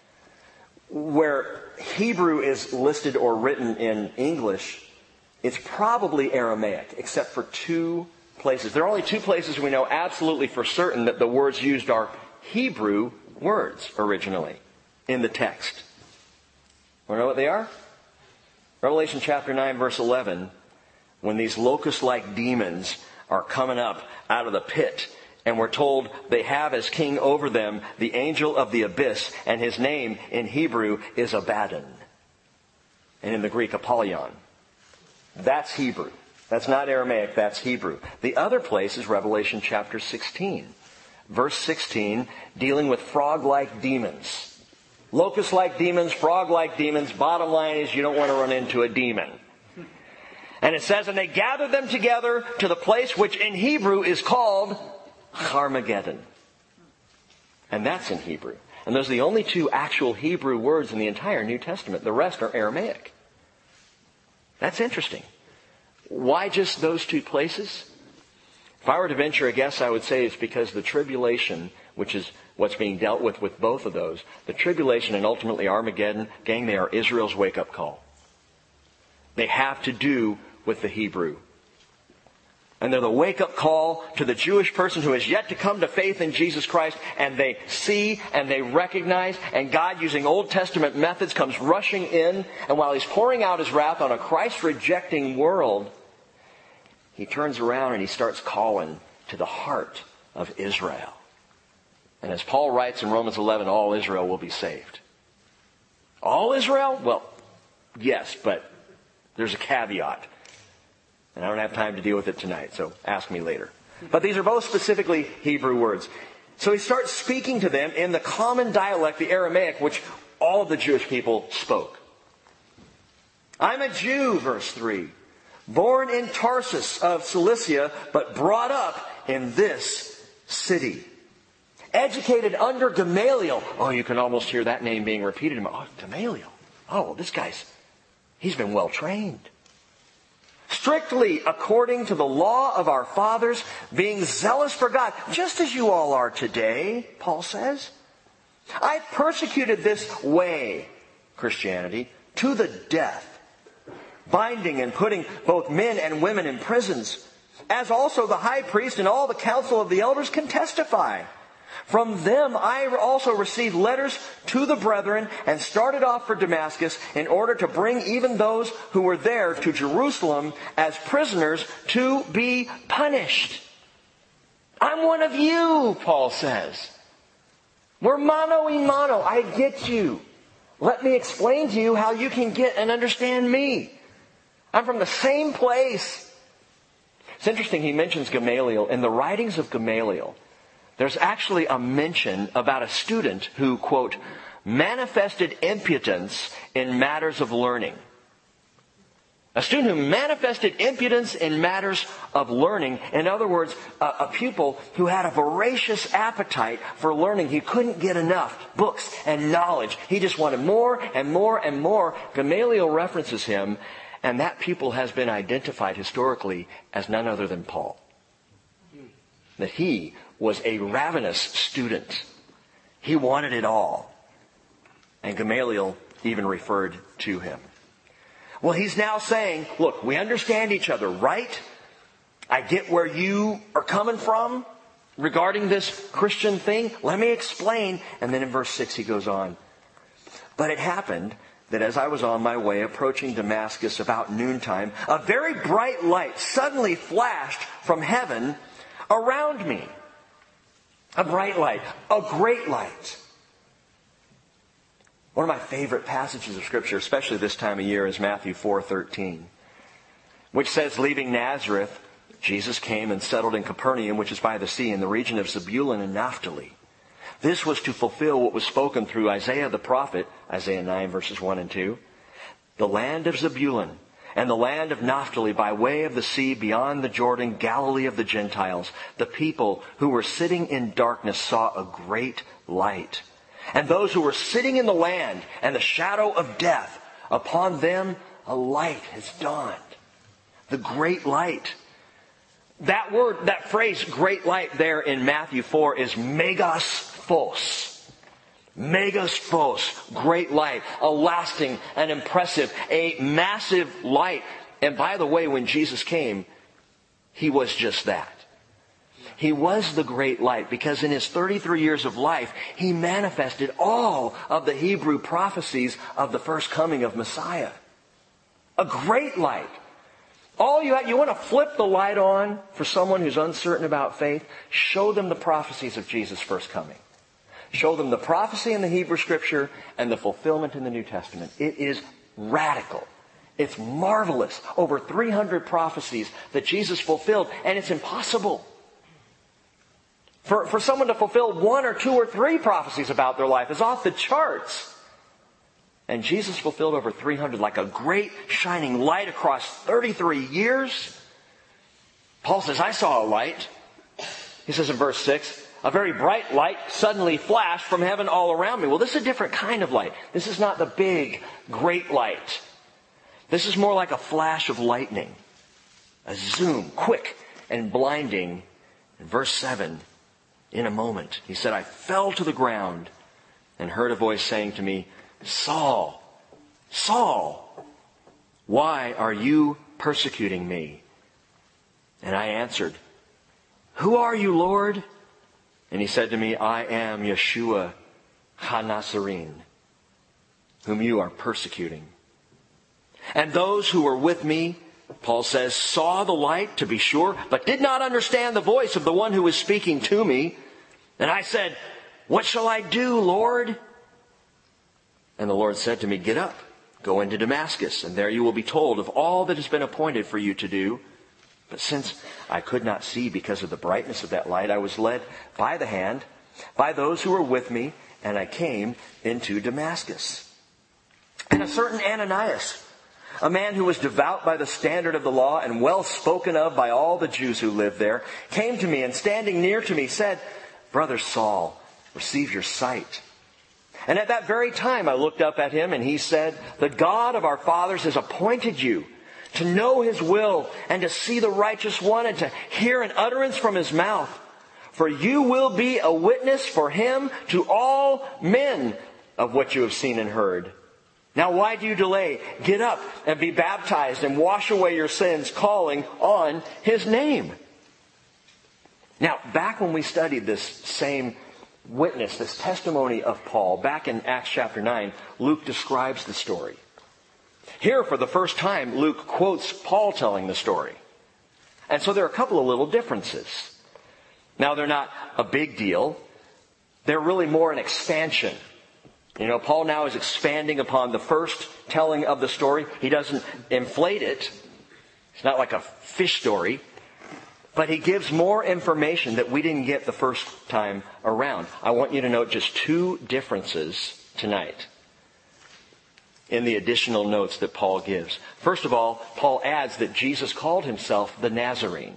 where Hebrew is listed or written in English, it's probably Aramaic, except for two places. There are only two places we know absolutely for certain that the words used are Hebrew words originally in the text. Want to know what they are? Revelation chapter 9, verse 11, when these locust-like demons are coming up out of the pit, and we're told they have as king over them the angel of the abyss, and his name in Hebrew is Abaddon, and in the Greek, Apollyon. That's Hebrew. That's not Aramaic, that's Hebrew. The other place is Revelation chapter 16, verse 16, dealing with frog-like demons. Locust-like demons, frog-like demons. Bottom line is you don't want to run into a demon. And it says, and they gathered them together to the place which in Hebrew is called Armageddon. And that's in Hebrew. And those are the only two actual Hebrew words in the entire New Testament. The rest are Aramaic. That's interesting. Why just those two places? If I were to venture a guess, I would say it's because the tribulation, which is what's being dealt with both of those, the tribulation and ultimately Armageddon, gang, they are Israel's wake-up call. They have to do with the Hebrew. And they're the wake-up call to the Jewish person who has yet to come to faith in Jesus Christ, and they see and they recognize, and God, using Old Testament methods, comes rushing in, and while He's pouring out His wrath on a Christ-rejecting world, He turns around and He starts calling to the heart of Israel. And as Paul writes in Romans 11, all Israel will be saved. All Israel? Well, Yes, but there's a caveat. And I don't have time to deal with it tonight, so ask me later. But these are both specifically Hebrew words. So he starts speaking to them in the common dialect, the Aramaic, which all of the Jewish people spoke. I'm a Jew, verse 3, born in Tarsus of Cilicia, but brought up in this city. Educated under Gamaliel. Oh, you can almost hear that name being repeated. Oh, Gamaliel. Oh, well, this guy's, he's been well trained. Strictly according to the law of our fathers, being zealous for God, just as you all are today, Paul says. I persecuted this way, Christianity, to the death, binding and putting both men and women in prisons, as also the high priest and all the council of the elders can testify. From them I also received letters to the brethren and started off for Damascus in order to bring even those who were there to Jerusalem as prisoners to be punished. I'm one of you, Paul says. We're mano a mano. I get you. Let me explain to you how you can get and understand me. I'm from the same place. It's interesting he mentions Gamaliel. In the writings of Gamaliel, there's actually a mention about a student who, quote, manifested impudence in matters of learning. A student who manifested impudence in matters of learning. In other words, a pupil who had a voracious appetite for learning. He couldn't get enough books and knowledge. He just wanted more and more and more. Gamaliel references him, and that pupil has been identified historically as none other than Paul. That he was a ravenous student. He wanted it all. And Gamaliel even referred to him. Well, he's now saying, look, we understand each other, right? I get where you are coming from regarding this Christian thing. Let me explain. And then in verse 6 he goes on. But it happened that as I was on my way approaching Damascus about noontime, a very bright light suddenly flashed from heaven around me. A bright light. A great light. One of my favorite passages of Scripture, especially this time of year, is Matthew 4:13, which says, leaving Nazareth, Jesus came and settled in Capernaum, which is by the sea, in the region of Zebulun and Naphtali. This was to fulfill what was spoken through Isaiah the prophet, Isaiah 9 verses 1 and 2. The land of Zebulun and the land of Naphtali by way of the sea beyond the Jordan, Galilee of the Gentiles. The people who were sitting in darkness saw a great light. And those who were sitting in the land and the shadow of death, upon them a light has dawned. The great light. That word, that phrase, great light there in Matthew 4 is megas phos. Megas phos, great light, a lasting and impressive, a massive light. And by the way, when Jesus came, He was just that. He was the great light because in His 33 years of life, He manifested all of the Hebrew prophecies of the first coming of Messiah. A great light. All you want to flip the light on for someone who's uncertain about faith, show them the prophecies of Jesus' first coming. Show them the prophecy in the Hebrew Scripture and the fulfillment in the New Testament. It is radical. It's marvelous. Over 300 prophecies that Jesus fulfilled, and it's impossible for someone to fulfill 1 or 2 or 3 prophecies about their life is off the charts. And Jesus fulfilled over 300 like a great shining light across 33 years. Paul says, I saw a light. He says in verse 6, a very bright light suddenly flashed from heaven all around me. Well, this is a different kind of light. This is not the big, great light. This is more like a flash of lightning. A zoom, quick and blinding. In verse 7, in a moment, he said, I fell to the ground and heard a voice saying to me, Saul, Saul, why are you persecuting me? And I answered, who are you, Lord? And he said to me, I am Yeshua HaNazarene, whom you are persecuting. And those who were with me, Paul says, saw the light, to be sure, but did not understand the voice of the one who was speaking to me. And I said, what shall I do, Lord? And the Lord said to me, get up, Go into Damascus, and there you will be told of all that has been appointed for you to do. But since I could not see because of the brightness of that light, I was led by the hand by those who were with me, and I came into Damascus. And a certain Ananias, a man who was devout by the standard of the law and well spoken of by all the Jews who lived there, came to me and standing near to me said, Brother Saul, receive your sight. And at that very time I looked up at him and he said, The God of our fathers has appointed you to know his will and to see the righteous one and to hear an utterance from his mouth. For you will be a witness for him to all men of what you have seen and heard. Now why do you delay? Get up and be baptized and wash away your sins, calling on his name. Now, back when we studied this same witness, this testimony of Paul, back in Acts chapter 9, Luke describes the story. Here, for the first time, Luke quotes Paul telling the story. And so there are a couple of little differences. Now, they're not a big deal. They're really more an expansion. You know, Paul now is expanding upon the first telling of the story. He doesn't inflate it. It's not like a fish story. But he gives more information that we didn't get the first time around. I want you to note just two differences tonight in the additional notes that Paul gives. First of all, Paul adds that Jesus called himself the Nazarene.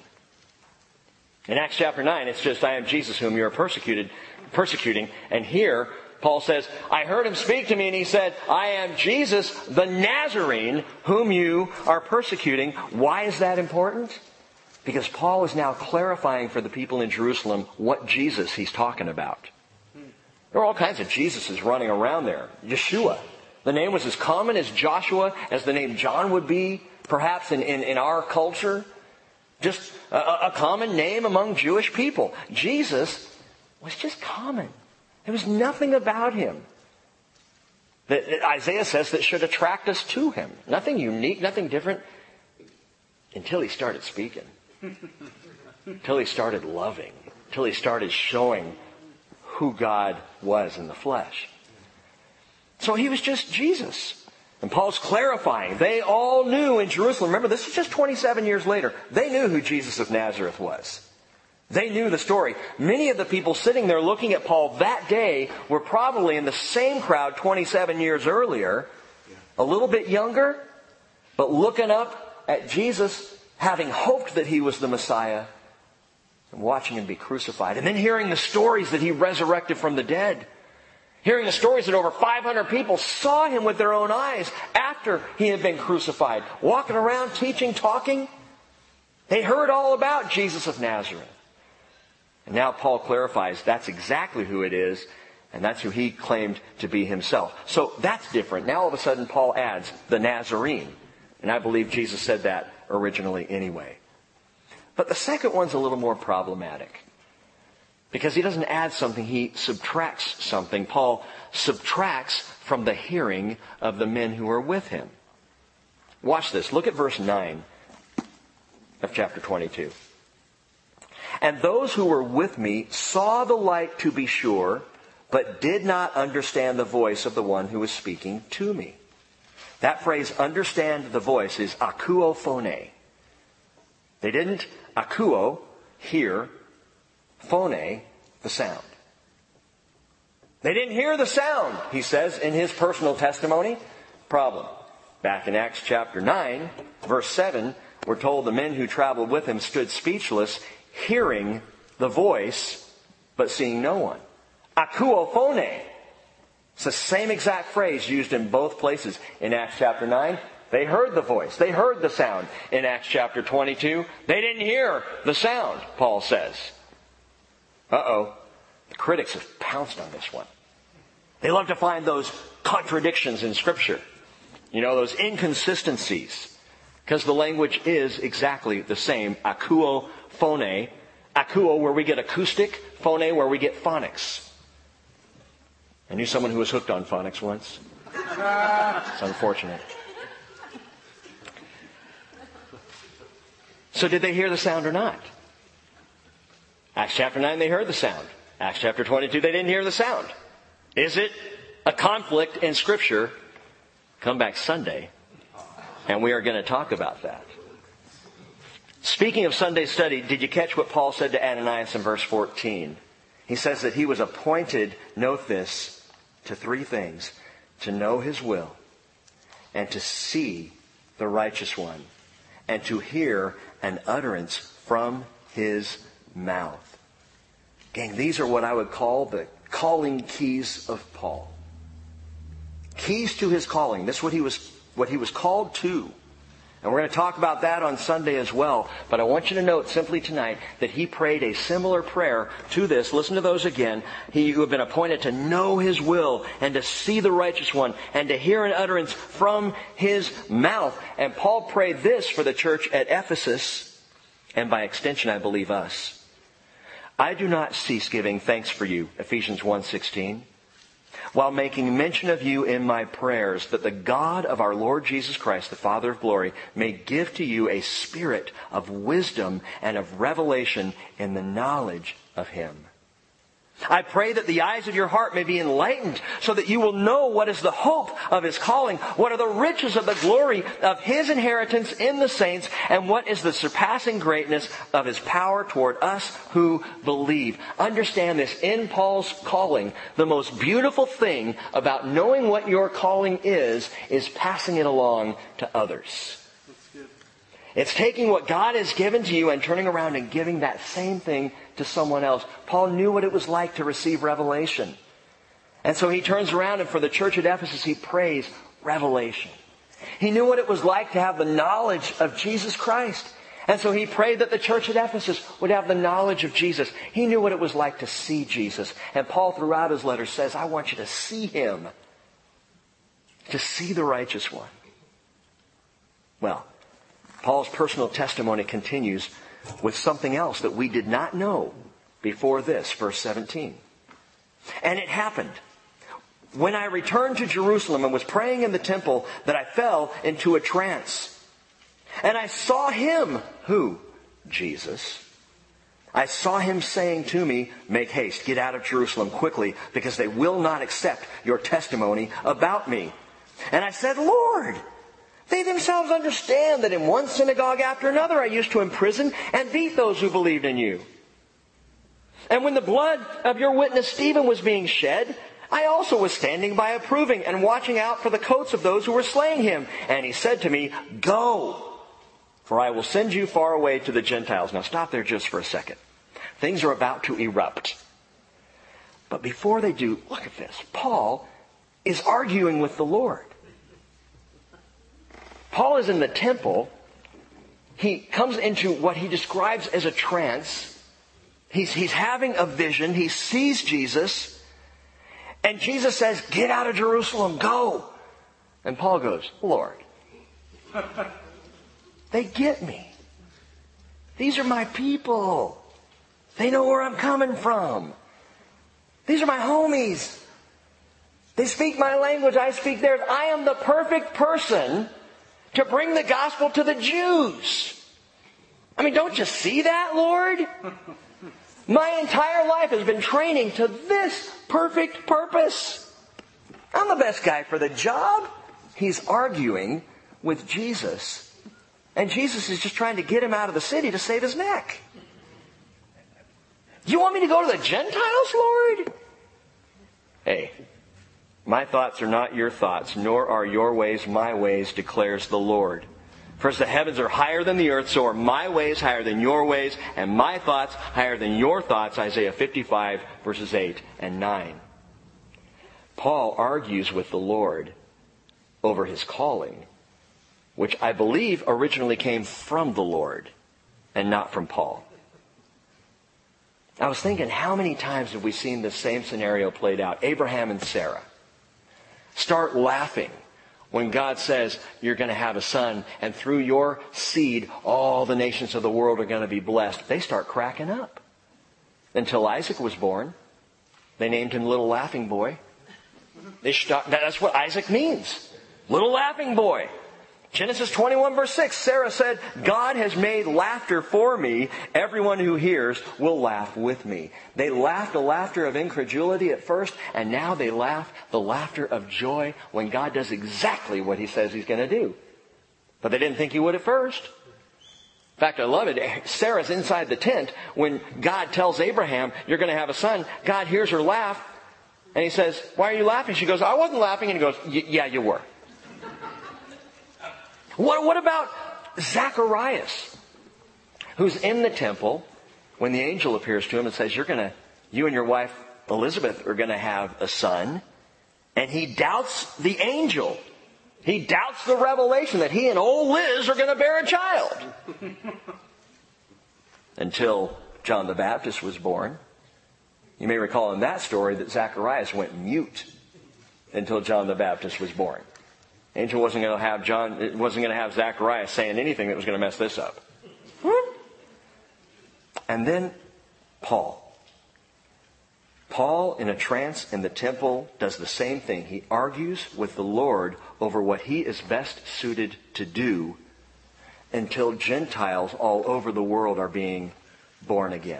In Acts chapter 9, it's just, I am Jesus whom you are persecuting. And here, Paul says, I heard him speak to me and he said, I am Jesus, the Nazarene, whom you are persecuting. Why is that important? Because Paul is now clarifying for the people in Jerusalem what Jesus he's talking about. There are all kinds of Jesuses running around there. Yeshua. The name was as common as Joshua, as the name John would be, perhaps in our culture. Just a common name among Jewish people. Jesus was just common. There was nothing about him that Isaiah says that should attract us to him. Nothing unique, nothing different, until he started speaking. Until he started loving. Until he started showing who God was in the flesh. So he was just Jesus. And Paul's clarifying. They all knew in Jerusalem. Remember, this is just 27 years later. They knew who Jesus of Nazareth was. They knew the story. Many of the people sitting there looking at Paul that day were probably in the same crowd 27 years earlier. A little bit younger, but looking up at Jesus, having hoped that he was the Messiah, and watching him be crucified. And then hearing the stories that he resurrected from the dead. Hearing the stories that over 500 people saw him with their own eyes after he had been crucified. Walking around, teaching, talking. They heard all about Jesus of Nazareth. And now Paul clarifies that's exactly who it is, and that's who he claimed to be himself. So that's different. Now all of a sudden Paul adds the Nazarene. And I believe Jesus said that originally anyway. But the second one's a little more problematic. Because he doesn't add something, he subtracts something. Paul subtracts from the hearing of the men who are with him. Watch this. Look at verse 9 of chapter 22. And those who were with me saw the light to be sure, but did not understand the voice of the one who was speaking to me. That phrase, understand the voice, is akuophone. They didn't akuo, hear, phone, the sound. They didn't hear the sound, he says in his personal testimony. Problem. Back in Acts chapter 9, verse 7, we're told the men who traveled with him stood speechless, hearing the voice, but seeing no one. Akuophone. It's the same exact phrase used in both places in Acts chapter 9. They heard the voice. They heard the sound. In Acts chapter 22, they didn't hear the sound, Paul says. Uh-oh. The critics have pounced on this one. They love to find those contradictions in Scripture. You know, those inconsistencies. Because the language is exactly the same. Akuo, phone. Akuo, where we get acoustic. Phone, where we get phonics. I knew someone who was hooked on phonics once. It's unfortunate. So did they hear the sound or not? Acts chapter 9, they heard the sound. Acts chapter 22, they didn't hear the sound. Is it a conflict in Scripture Come back Sunday, and we are going to talk about that. Speaking of Sunday study, did you catch what Paul said to Ananias in verse 14? He says that he was appointed, note this, to three things: to know his will, and to see the righteous one, and to hear an utterance from his mouth. Gang, these are what I would call the calling keys of Paul. Keys to his calling. This is what he was called to. And we're going to talk about that on Sunday as well. But I want you to note simply tonight that he prayed a similar prayer to this. Listen to those again. He who have been appointed to know his will and to see the righteous one and to hear an utterance from his mouth. And Paul prayed this for the church at Ephesus, and by extension, I believe us. I do not cease giving thanks for you, Ephesians 1:16, while making mention of you in my prayers, that the God of our Lord Jesus Christ, the Father of glory, may give to you a spirit of wisdom and of revelation in the knowledge of him. I pray that the eyes of your heart may be enlightened, so that you will know what is the hope of his calling, what are the riches of the glory of his inheritance in the saints, and what is the surpassing greatness of his power toward us who believe. Understand this, in Paul's calling, the most beautiful thing about knowing what your calling is passing it along to others. It's taking what God has given to you and turning around and giving that same thing to someone else. Paul knew what it was like to receive revelation. And so he turns around, and for the church at Ephesus, he prays revelation. He knew what it was like to have the knowledge of Jesus Christ. And so he prayed that the church at Ephesus would have the knowledge of Jesus. He knew what it was like to see Jesus. And Paul, throughout his letter, says, I want you to see him. To see the righteous one. Well, Paul's personal testimony continues with something else that we did not know before this, verse 17. And it happened, when I returned to Jerusalem and was praying in the temple, that I fell into a trance. And I saw him, who? Jesus. I saw him saying to me, make haste, get out of Jerusalem quickly, because they will not accept your testimony about me. And I said, Lord, they themselves understand that in one synagogue after another I used to imprison and beat those who believed in you. And when the blood of your witness Stephen was being shed, I also was standing by approving and watching out for the coats of those who were slaying him. And he said to me, go, for I will send you far away to the Gentiles. Now stop there just for a second. Things are about to erupt. But before they do, look at this. Paul is arguing with the Lord. Paul is in the temple. He comes into what he describes as a trance. He's having a vision. He sees Jesus. And Jesus says, get out of Jerusalem, go. And Paul goes, Lord, they get me. These are my people. They know where I'm coming from. These are my homies. They speak my language, I speak theirs. I am the perfect person to bring the gospel to the Jews. I mean, don't you see that, Lord? My entire life has been training to this perfect purpose. I'm the best guy for the job. He's arguing with Jesus. And Jesus is just trying to get him out of the city to save his neck. You want me to go to the Gentiles, Lord? Hey, my thoughts are not your thoughts, nor are your ways my ways, declares the Lord. For as the heavens are higher than the earth, so are my ways higher than your ways, and my thoughts higher than your thoughts. Isaiah 55, verses 8 and 9. Paul argues with the Lord over his calling, which I believe originally came from the Lord and not from Paul. I was thinking, how many times have we seen this same scenario played out? Abraham and Sarah start laughing when God says you're going to have a son, and through your seed all the nations of the world are going to be blessed. They start cracking up. Until Isaac was born. They named him Little Laughing Boy. That's what Isaac means. Little Laughing Boy. Genesis 21 verse 6, Sarah said, God has made laughter for me. Everyone who hears will laugh with me. They laughed a laughter of incredulity at first, and now they laugh the laughter of joy when God does exactly what He says He's going to do. But they didn't think He would at first. In fact, I love it. Sarah's inside the tent when God tells Abraham, you're going to have a son. God hears her laugh, and He says, why are you laughing? She goes, I wasn't laughing. And He goes, yeah, you were. What about Zacharias, who's in the temple when the angel appears to him and says, you and your wife Elizabeth are going to have a son, and he doubts the angel. He doubts the revelation that he and old Liz are going to bear a child. Until John the Baptist was born. You may recall in that story that Zacharias went mute until John the Baptist was born. Angel wasn't going to have Zacharias saying anything that was going to mess this up. And then Paul. Paul, in a trance in the temple, does the same thing. He argues with the Lord over what he is best suited to do until Gentiles all over the world are being born again.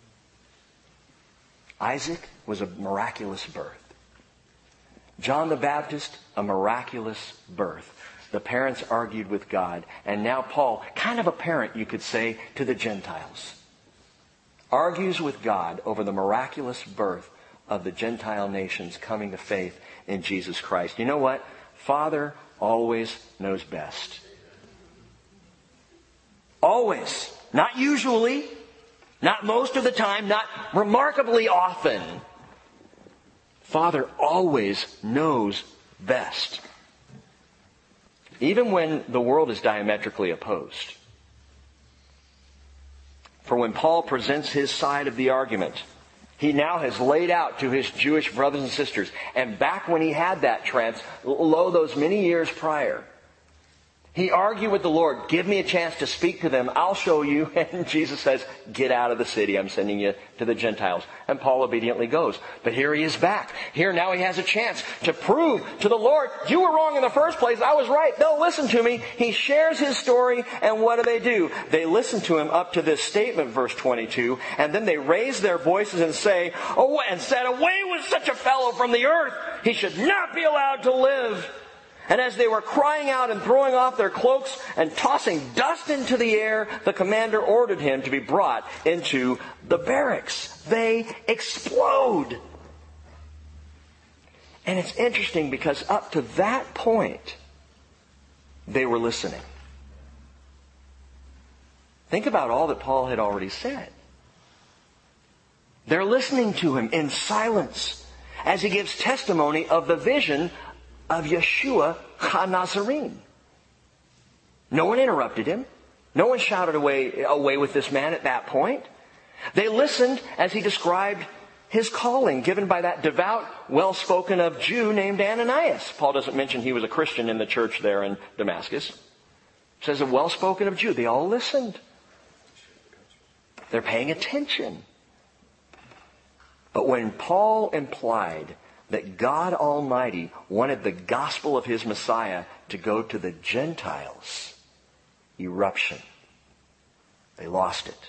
Isaac was a miraculous birth. John the Baptist, a miraculous birth. The parents argued with God. And now Paul, kind of a parent, you could say, to the Gentiles, argues with God over the miraculous birth of the Gentile nations coming to faith in Jesus Christ. You know what? Father always knows best. Always. Not usually. Not most of the time. Not remarkably often. Father always knows best. Even when the world is diametrically opposed. For when Paul presents his side of the argument, he now has laid out to his Jewish brothers and sisters. And back when he had that trance, those many years prior, he argued with the Lord, give me a chance to speak to them, I'll show you. And Jesus says, get out of the city, I'm sending you to the Gentiles. And Paul obediently goes. But here he is back. Here now he has a chance to prove to the Lord, you were wrong in the first place, I was right, they'll listen to me. He shares his story, and what do? They listen to him up to this statement, verse 22, and then they raise their voices and say, and said, away with such a fellow from the earth, he should not be allowed to live. And as they were crying out and throwing off their cloaks and tossing dust into the air, the commander ordered him to be brought into the barracks. They explode. And it's interesting because up to that point, they were listening. Think about all that Paul had already said. They're listening to him in silence as he gives testimony of the vision of Yeshua HaNazarene. No one interrupted him. No one shouted away with this man at that point. They listened as he described his calling given by that devout, well-spoken of Jew named Ananias. Paul doesn't mention he was a Christian in the church there in Damascus. It says a well-spoken of Jew. They all listened. They're paying attention. But when Paul implied that God Almighty wanted the gospel of His Messiah to go to the Gentiles, eruption. They lost it.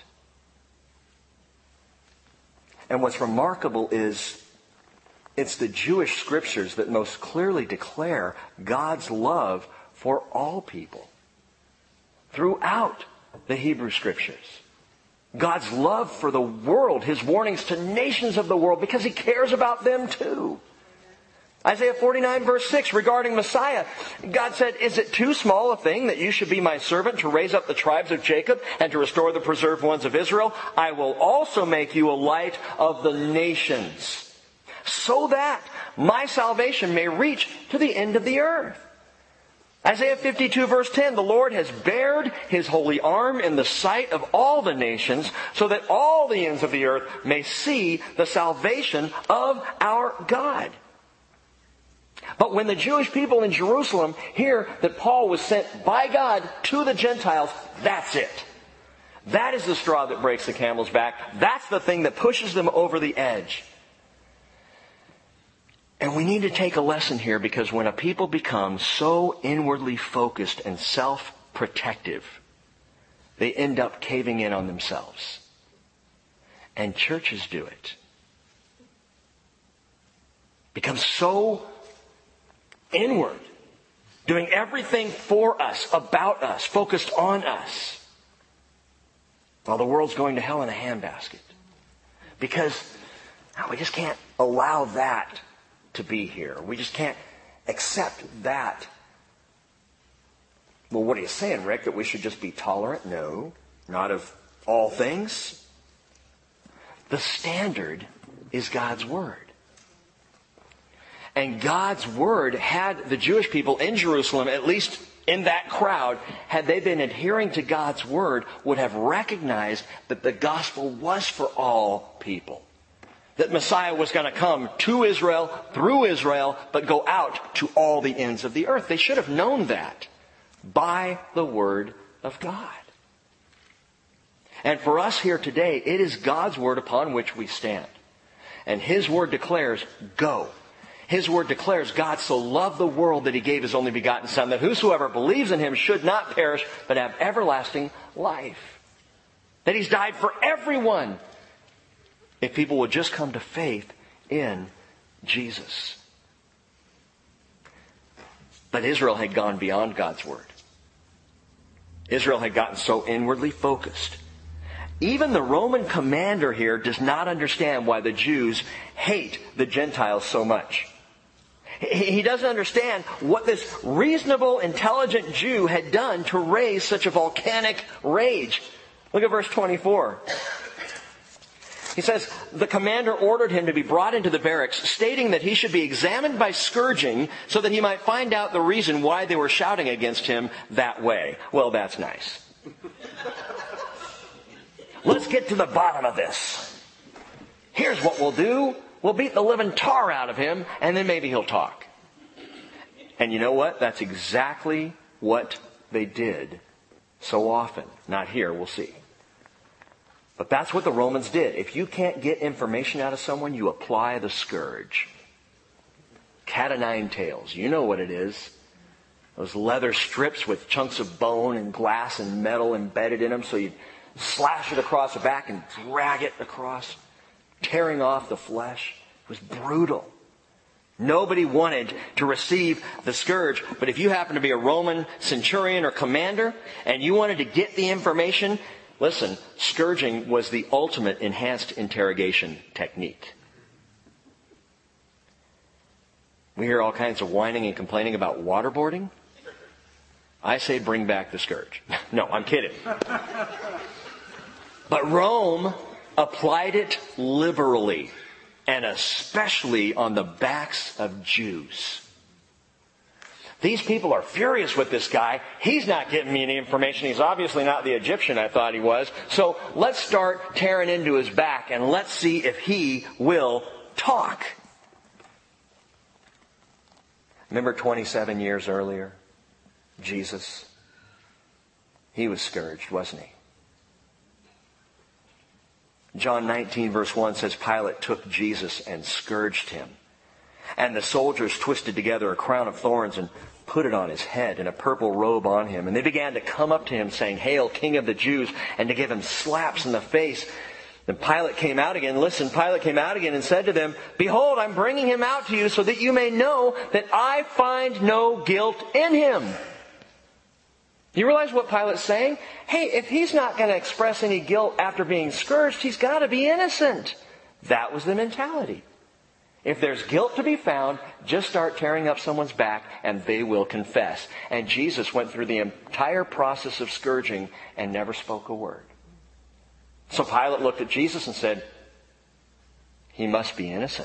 And what's remarkable is it's the Jewish scriptures that most clearly declare God's love for all people. Throughout the Hebrew scriptures. God's love for the world, His warnings to nations of the world, because He cares about them too. Isaiah 49 verse 6 regarding Messiah, God said, is it too small a thing that you should be my servant to raise up the tribes of Jacob and to restore the preserved ones of Israel? I will also make you a light of the nations, so that my salvation may reach to the end of the earth. Isaiah 52 verse 10, the Lord has bared His holy arm in the sight of all the nations, so that all the ends of the earth may see the salvation of our God. But when the Jewish people in Jerusalem hear that Paul was sent by God to the Gentiles, that's it. That is the straw that breaks the camel's back. That's the thing that pushes them over the edge. And we need to take a lesson here, because when a people become so inwardly focused and self-protective, they end up caving in on themselves. And churches do it. Become so inward, doing everything for us, about us, focused on us, while the world's going to hell in a handbasket. Because we just can't allow that to be here. We just can't accept that. Well, what are you saying, Rick? That we should just be tolerant? No, not of all things. The standard is God's Word. And God's Word had the Jewish people in Jerusalem, at least in that crowd, had they been adhering to God's Word, would have recognized that the gospel was for all people. That Messiah was going to come to Israel, through Israel, but go out to all the ends of the earth. They should have known that by the Word of God. And for us here today, it is God's Word upon which we stand. And His Word declares, go. His Word declares, God so loved the world that He gave His only begotten Son, that whosoever believes in Him should not perish, but have everlasting life. That He's died for everyone, if people would just come to faith in Jesus. But Israel had gone beyond God's Word. Israel had gotten so inwardly focused. Even the Roman commander here does not understand why the Jews hate the Gentiles so much. He doesn't understand what this reasonable, intelligent Jew had done to raise such a volcanic rage. Look at verse 24. He says, the commander ordered him to be brought into the barracks, stating that he should be examined by scourging so that he might find out the reason why they were shouting against him that way. Well, that's nice. Let's get to the bottom of this. Here's what we'll do. We'll beat the living tar out of him, and then maybe he'll talk. And you know what? That's exactly what they did so often. Not here, we'll see. But that's what the Romans did. If you can't get information out of someone, you apply the scourge. Cat o' nine tails. You know what it is. Those leather strips with chunks of bone and glass and metal embedded in them, so you slash it across the back and drag it across, tearing off the flesh. It was brutal. Nobody wanted to receive the scourge. But if you happen to be a Roman centurion or commander and you wanted to get the information, listen, scourging was the ultimate enhanced interrogation technique. We hear all kinds of whining and complaining about waterboarding. I say bring back the scourge. No, I'm kidding. But Rome applied it liberally, and especially on the backs of Jews. These people are furious with this guy. He's not giving me any information. He's obviously not the Egyptian I thought he was. So let's start tearing into his back and let's see if he will talk. Remember 27 years earlier, Jesus? He was scourged, wasn't he? John 19 verse 1 says, Pilate took Jesus and scourged him. And the soldiers twisted together a crown of thorns and put it on his head and a purple robe on him. And they began to come up to him saying, Hail, King of the Jews, and to give him slaps in the face. Then Pilate came out again. Listen, Pilate came out again and said to them, Behold, I'm bringing him out to you so that you may know that I find no guilt in him. You realize what Pilate's saying? Hey, if he's not going to express any guilt after being scourged, he's got to be innocent. That was the mentality. If there's guilt to be found, just start tearing up someone's back and they will confess. And Jesus went through the entire process of scourging and never spoke a word. So Pilate looked at Jesus and said, he must be innocent.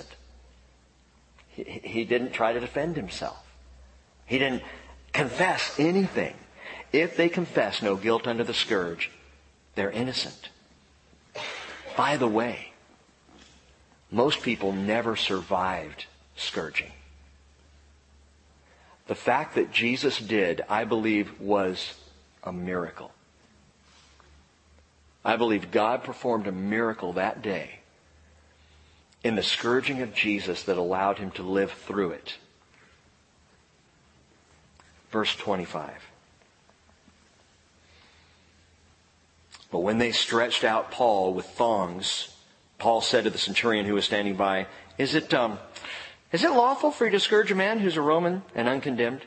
He didn't try to defend himself. He didn't confess anything. If they confess no guilt under the scourge, they're innocent. By the way, most people never survived scourging. The fact that Jesus did, I believe, was a miracle. I believe God performed a miracle that day in the scourging of Jesus that allowed him to live through it. Verse 25. But when they stretched out Paul with thongs, Paul said to the centurion who was standing by, Is it lawful for you to scourge a man who's a Roman and uncondemned?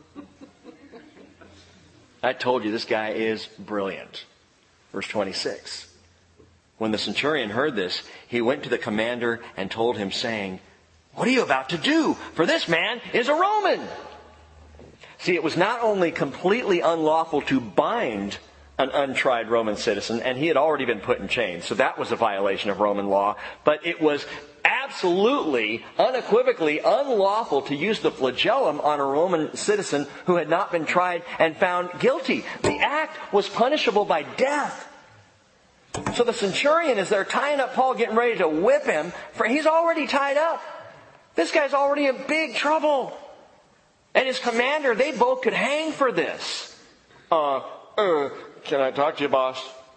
I told you this guy is brilliant. Verse 26. When the centurion heard this, he went to the commander and told him, saying, What are you about to do? For this man is a Roman. See, it was not only completely unlawful to bind an untried Roman citizen, and he had already been put in chains, so that was a violation of Roman law, but it was absolutely, unequivocally unlawful to use the flagellum on a Roman citizen who had not been tried and found guilty. The act was punishable by death. So the centurion, as they're tying up Paul, getting ready to whip him, he's already tied up. This guy's already in big trouble. And his commander, they both could hang for this. Can I talk to you, boss?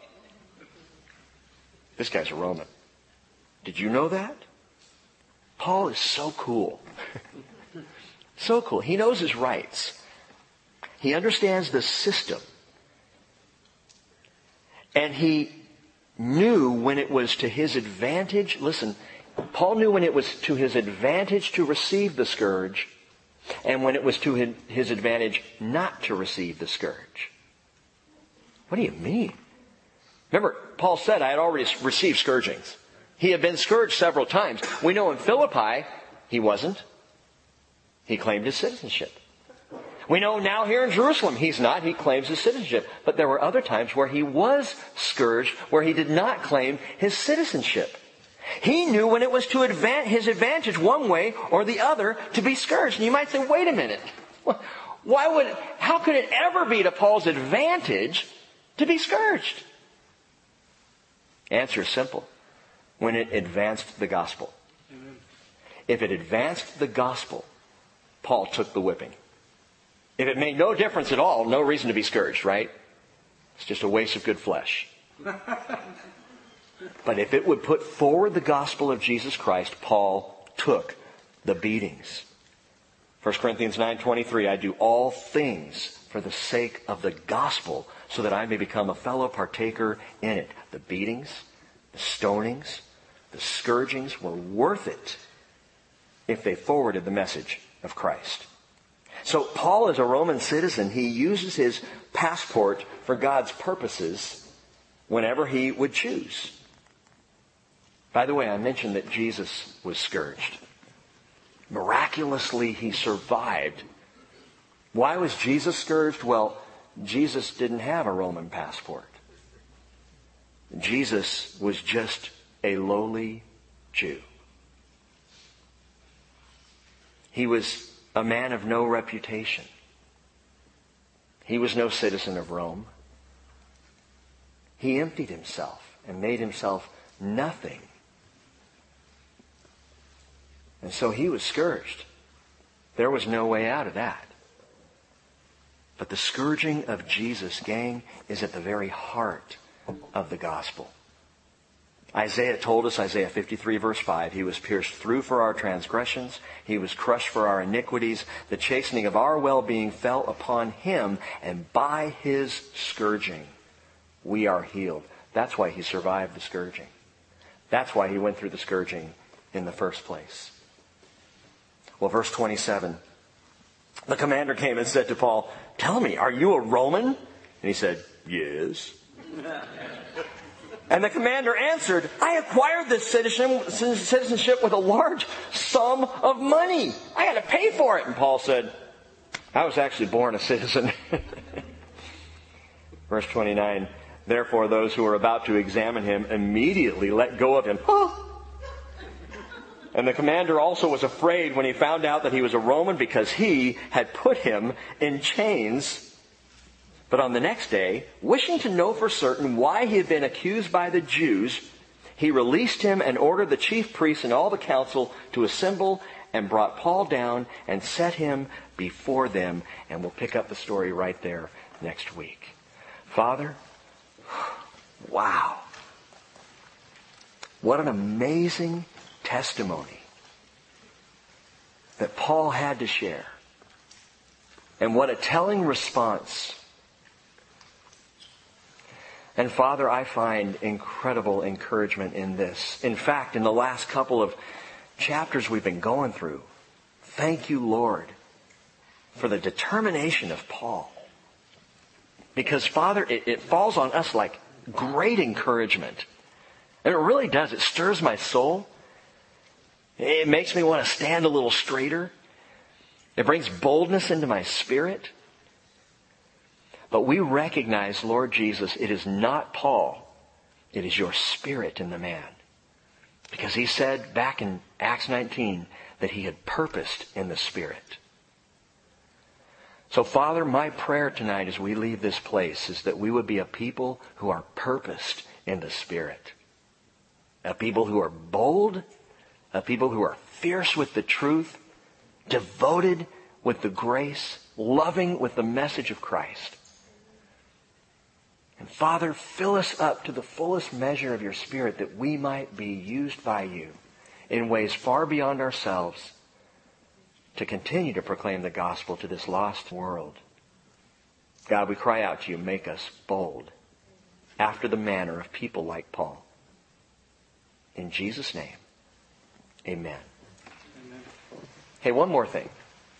This guy's a Roman. Did you know that? Paul is so cool. So cool. He knows his rights. He understands the system. And he knew when it was to his advantage. Listen, Paul knew when it was to his advantage to receive the scourge, and when it was to his advantage not to receive the scourge. What do you mean? Remember, Paul said, I had already received scourgings. He had been scourged several times. We know in Philippi, he wasn't. He claimed his citizenship. We know now here in Jerusalem, he's not. He claims his citizenship. But there were other times where he was scourged, where he did not claim his citizenship. He knew when it was to his advantage one way or the other to be scourged. And you might say, wait a minute. How could it ever be to Paul's advantage to be scourged? Answer is simple. When it advanced the gospel. Amen. If it advanced the gospel, Paul took the whipping. If it made no difference at all, no reason to be scourged, right? It's just a waste of good flesh. But if it would put forward the gospel of Jesus Christ, Paul took the beatings. 1 Corinthians 9:23, I do all things for the sake of the gospel, so that I may become a fellow partaker in it. The beatings, the stonings, the scourgings were worth it if they forwarded the message of Christ. So Paul, as a Roman citizen, he uses his passport for God's purposes whenever he would choose. By the way, I mentioned that Jesus was scourged. Miraculously, he survived. Why was Jesus scourged? Well, Jesus didn't have a Roman passport. Jesus was just a lowly Jew. He was a man of no reputation. He was no citizen of Rome. He emptied himself and made himself nothing. And so he was scourged. There was no way out of that. But the scourging of Jesus, gang, is at the very heart of the gospel. Isaiah told us, Isaiah 53 verse 5, He was pierced through for our transgressions. He was crushed for our iniquities. The chastening of our well-being fell upon Him, and by His scourging we are healed. That's why He survived the scourging. That's why He went through the scourging in the first place. Well, verse 27, the commander came and said to Paul, tell me, are you a Roman? And he said, yes. And the commander answered, I acquired this citizenship with a large sum of money. I had to pay for it. And Paul said, I was actually born a citizen. Verse 29, therefore those who were about to examine him immediately let go of him. And the commander also was afraid when he found out that he was a Roman, because he had put him in chains. But on the next day, wishing to know for certain why he had been accused by the Jews, he released him and ordered the chief priests and all the council to assemble, and brought Paul down and set him before them. And we'll pick up the story right there next week. Father, wow. What an amazing testimony that Paul had to share. And what a telling response. And Father, I find incredible encouragement in this. In fact, in the last couple of chapters we've been going through, thank you, Lord, for the determination of Paul. Because, Father, it falls on us like great encouragement. And it really does. It stirs my soul. It makes me want to stand a little straighter. It brings boldness into my spirit. But we recognize, Lord Jesus, it is not Paul. It is your Spirit in the man. Because he said back in Acts 19 that he had purposed in the Spirit. So, Father, my prayer tonight as we leave this place is that we would be a people who are purposed in the Spirit. A people who are bold. A people who are fierce with the truth. Devoted with the grace. Loving with the message of Christ. And Father, fill us up to the fullest measure of your Spirit that we might be used by you in ways far beyond ourselves to continue to proclaim the gospel to this lost world. God, we cry out to you, make us bold after the manner of people like Paul. In Jesus' name, amen. Amen. Hey, one more thing.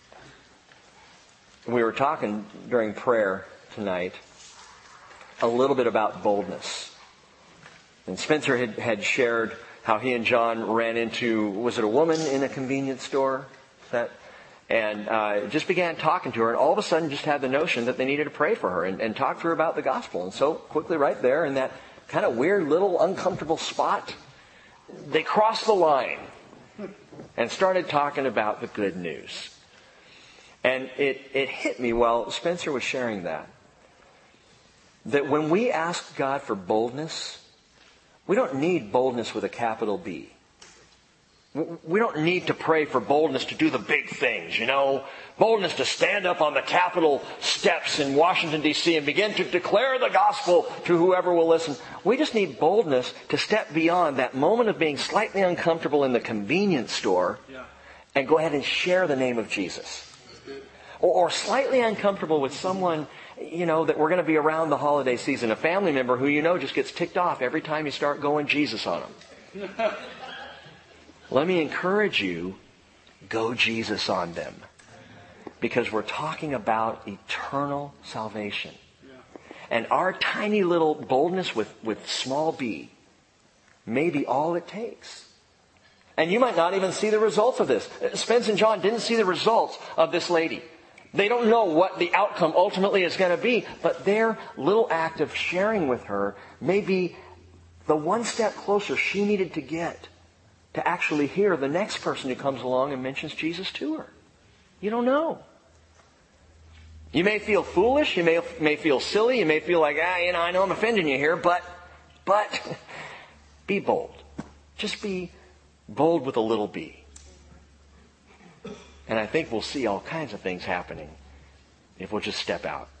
We were talking during prayer tonight a little bit about boldness. And Spencer had shared how he and John ran into, was it a woman in a convenience store? And just began talking to her, and all of a sudden just had the notion that they needed to pray for her and talk to her about the gospel. And so quickly right there in that kind of weird little uncomfortable spot, they crossed the line and started talking about the good news. And it hit me while Spencer was sharing that when we ask God for boldness, we don't need boldness with a capital B. We don't need to pray for boldness to do the big things, boldness to stand up on the Capitol steps in Washington, D.C. and begin to declare the gospel to whoever will listen. We just need boldness to step beyond that moment of being slightly uncomfortable in the convenience store and go ahead and share the name of Jesus. Or slightly uncomfortable with someone, that we're going to be around the holiday season, a family member who just gets ticked off every time you start going Jesus on them. Let me encourage you, go Jesus on them. Because we're talking about eternal salvation. And our tiny little boldness with small b may be all it takes. And you might not even see the results of this. Spence and John didn't see the results of this lady. They don't know what the outcome ultimately is going to be. But their little act of sharing with her may be the one step closer she needed to get to actually hear the next person who comes along and mentions Jesus to her. You don't know. You may feel foolish. You may feel silly. You may feel like, I know I'm offending you here, but be bold. Just be bold with a little b. And I think we'll see all kinds of things happening if we'll just step out.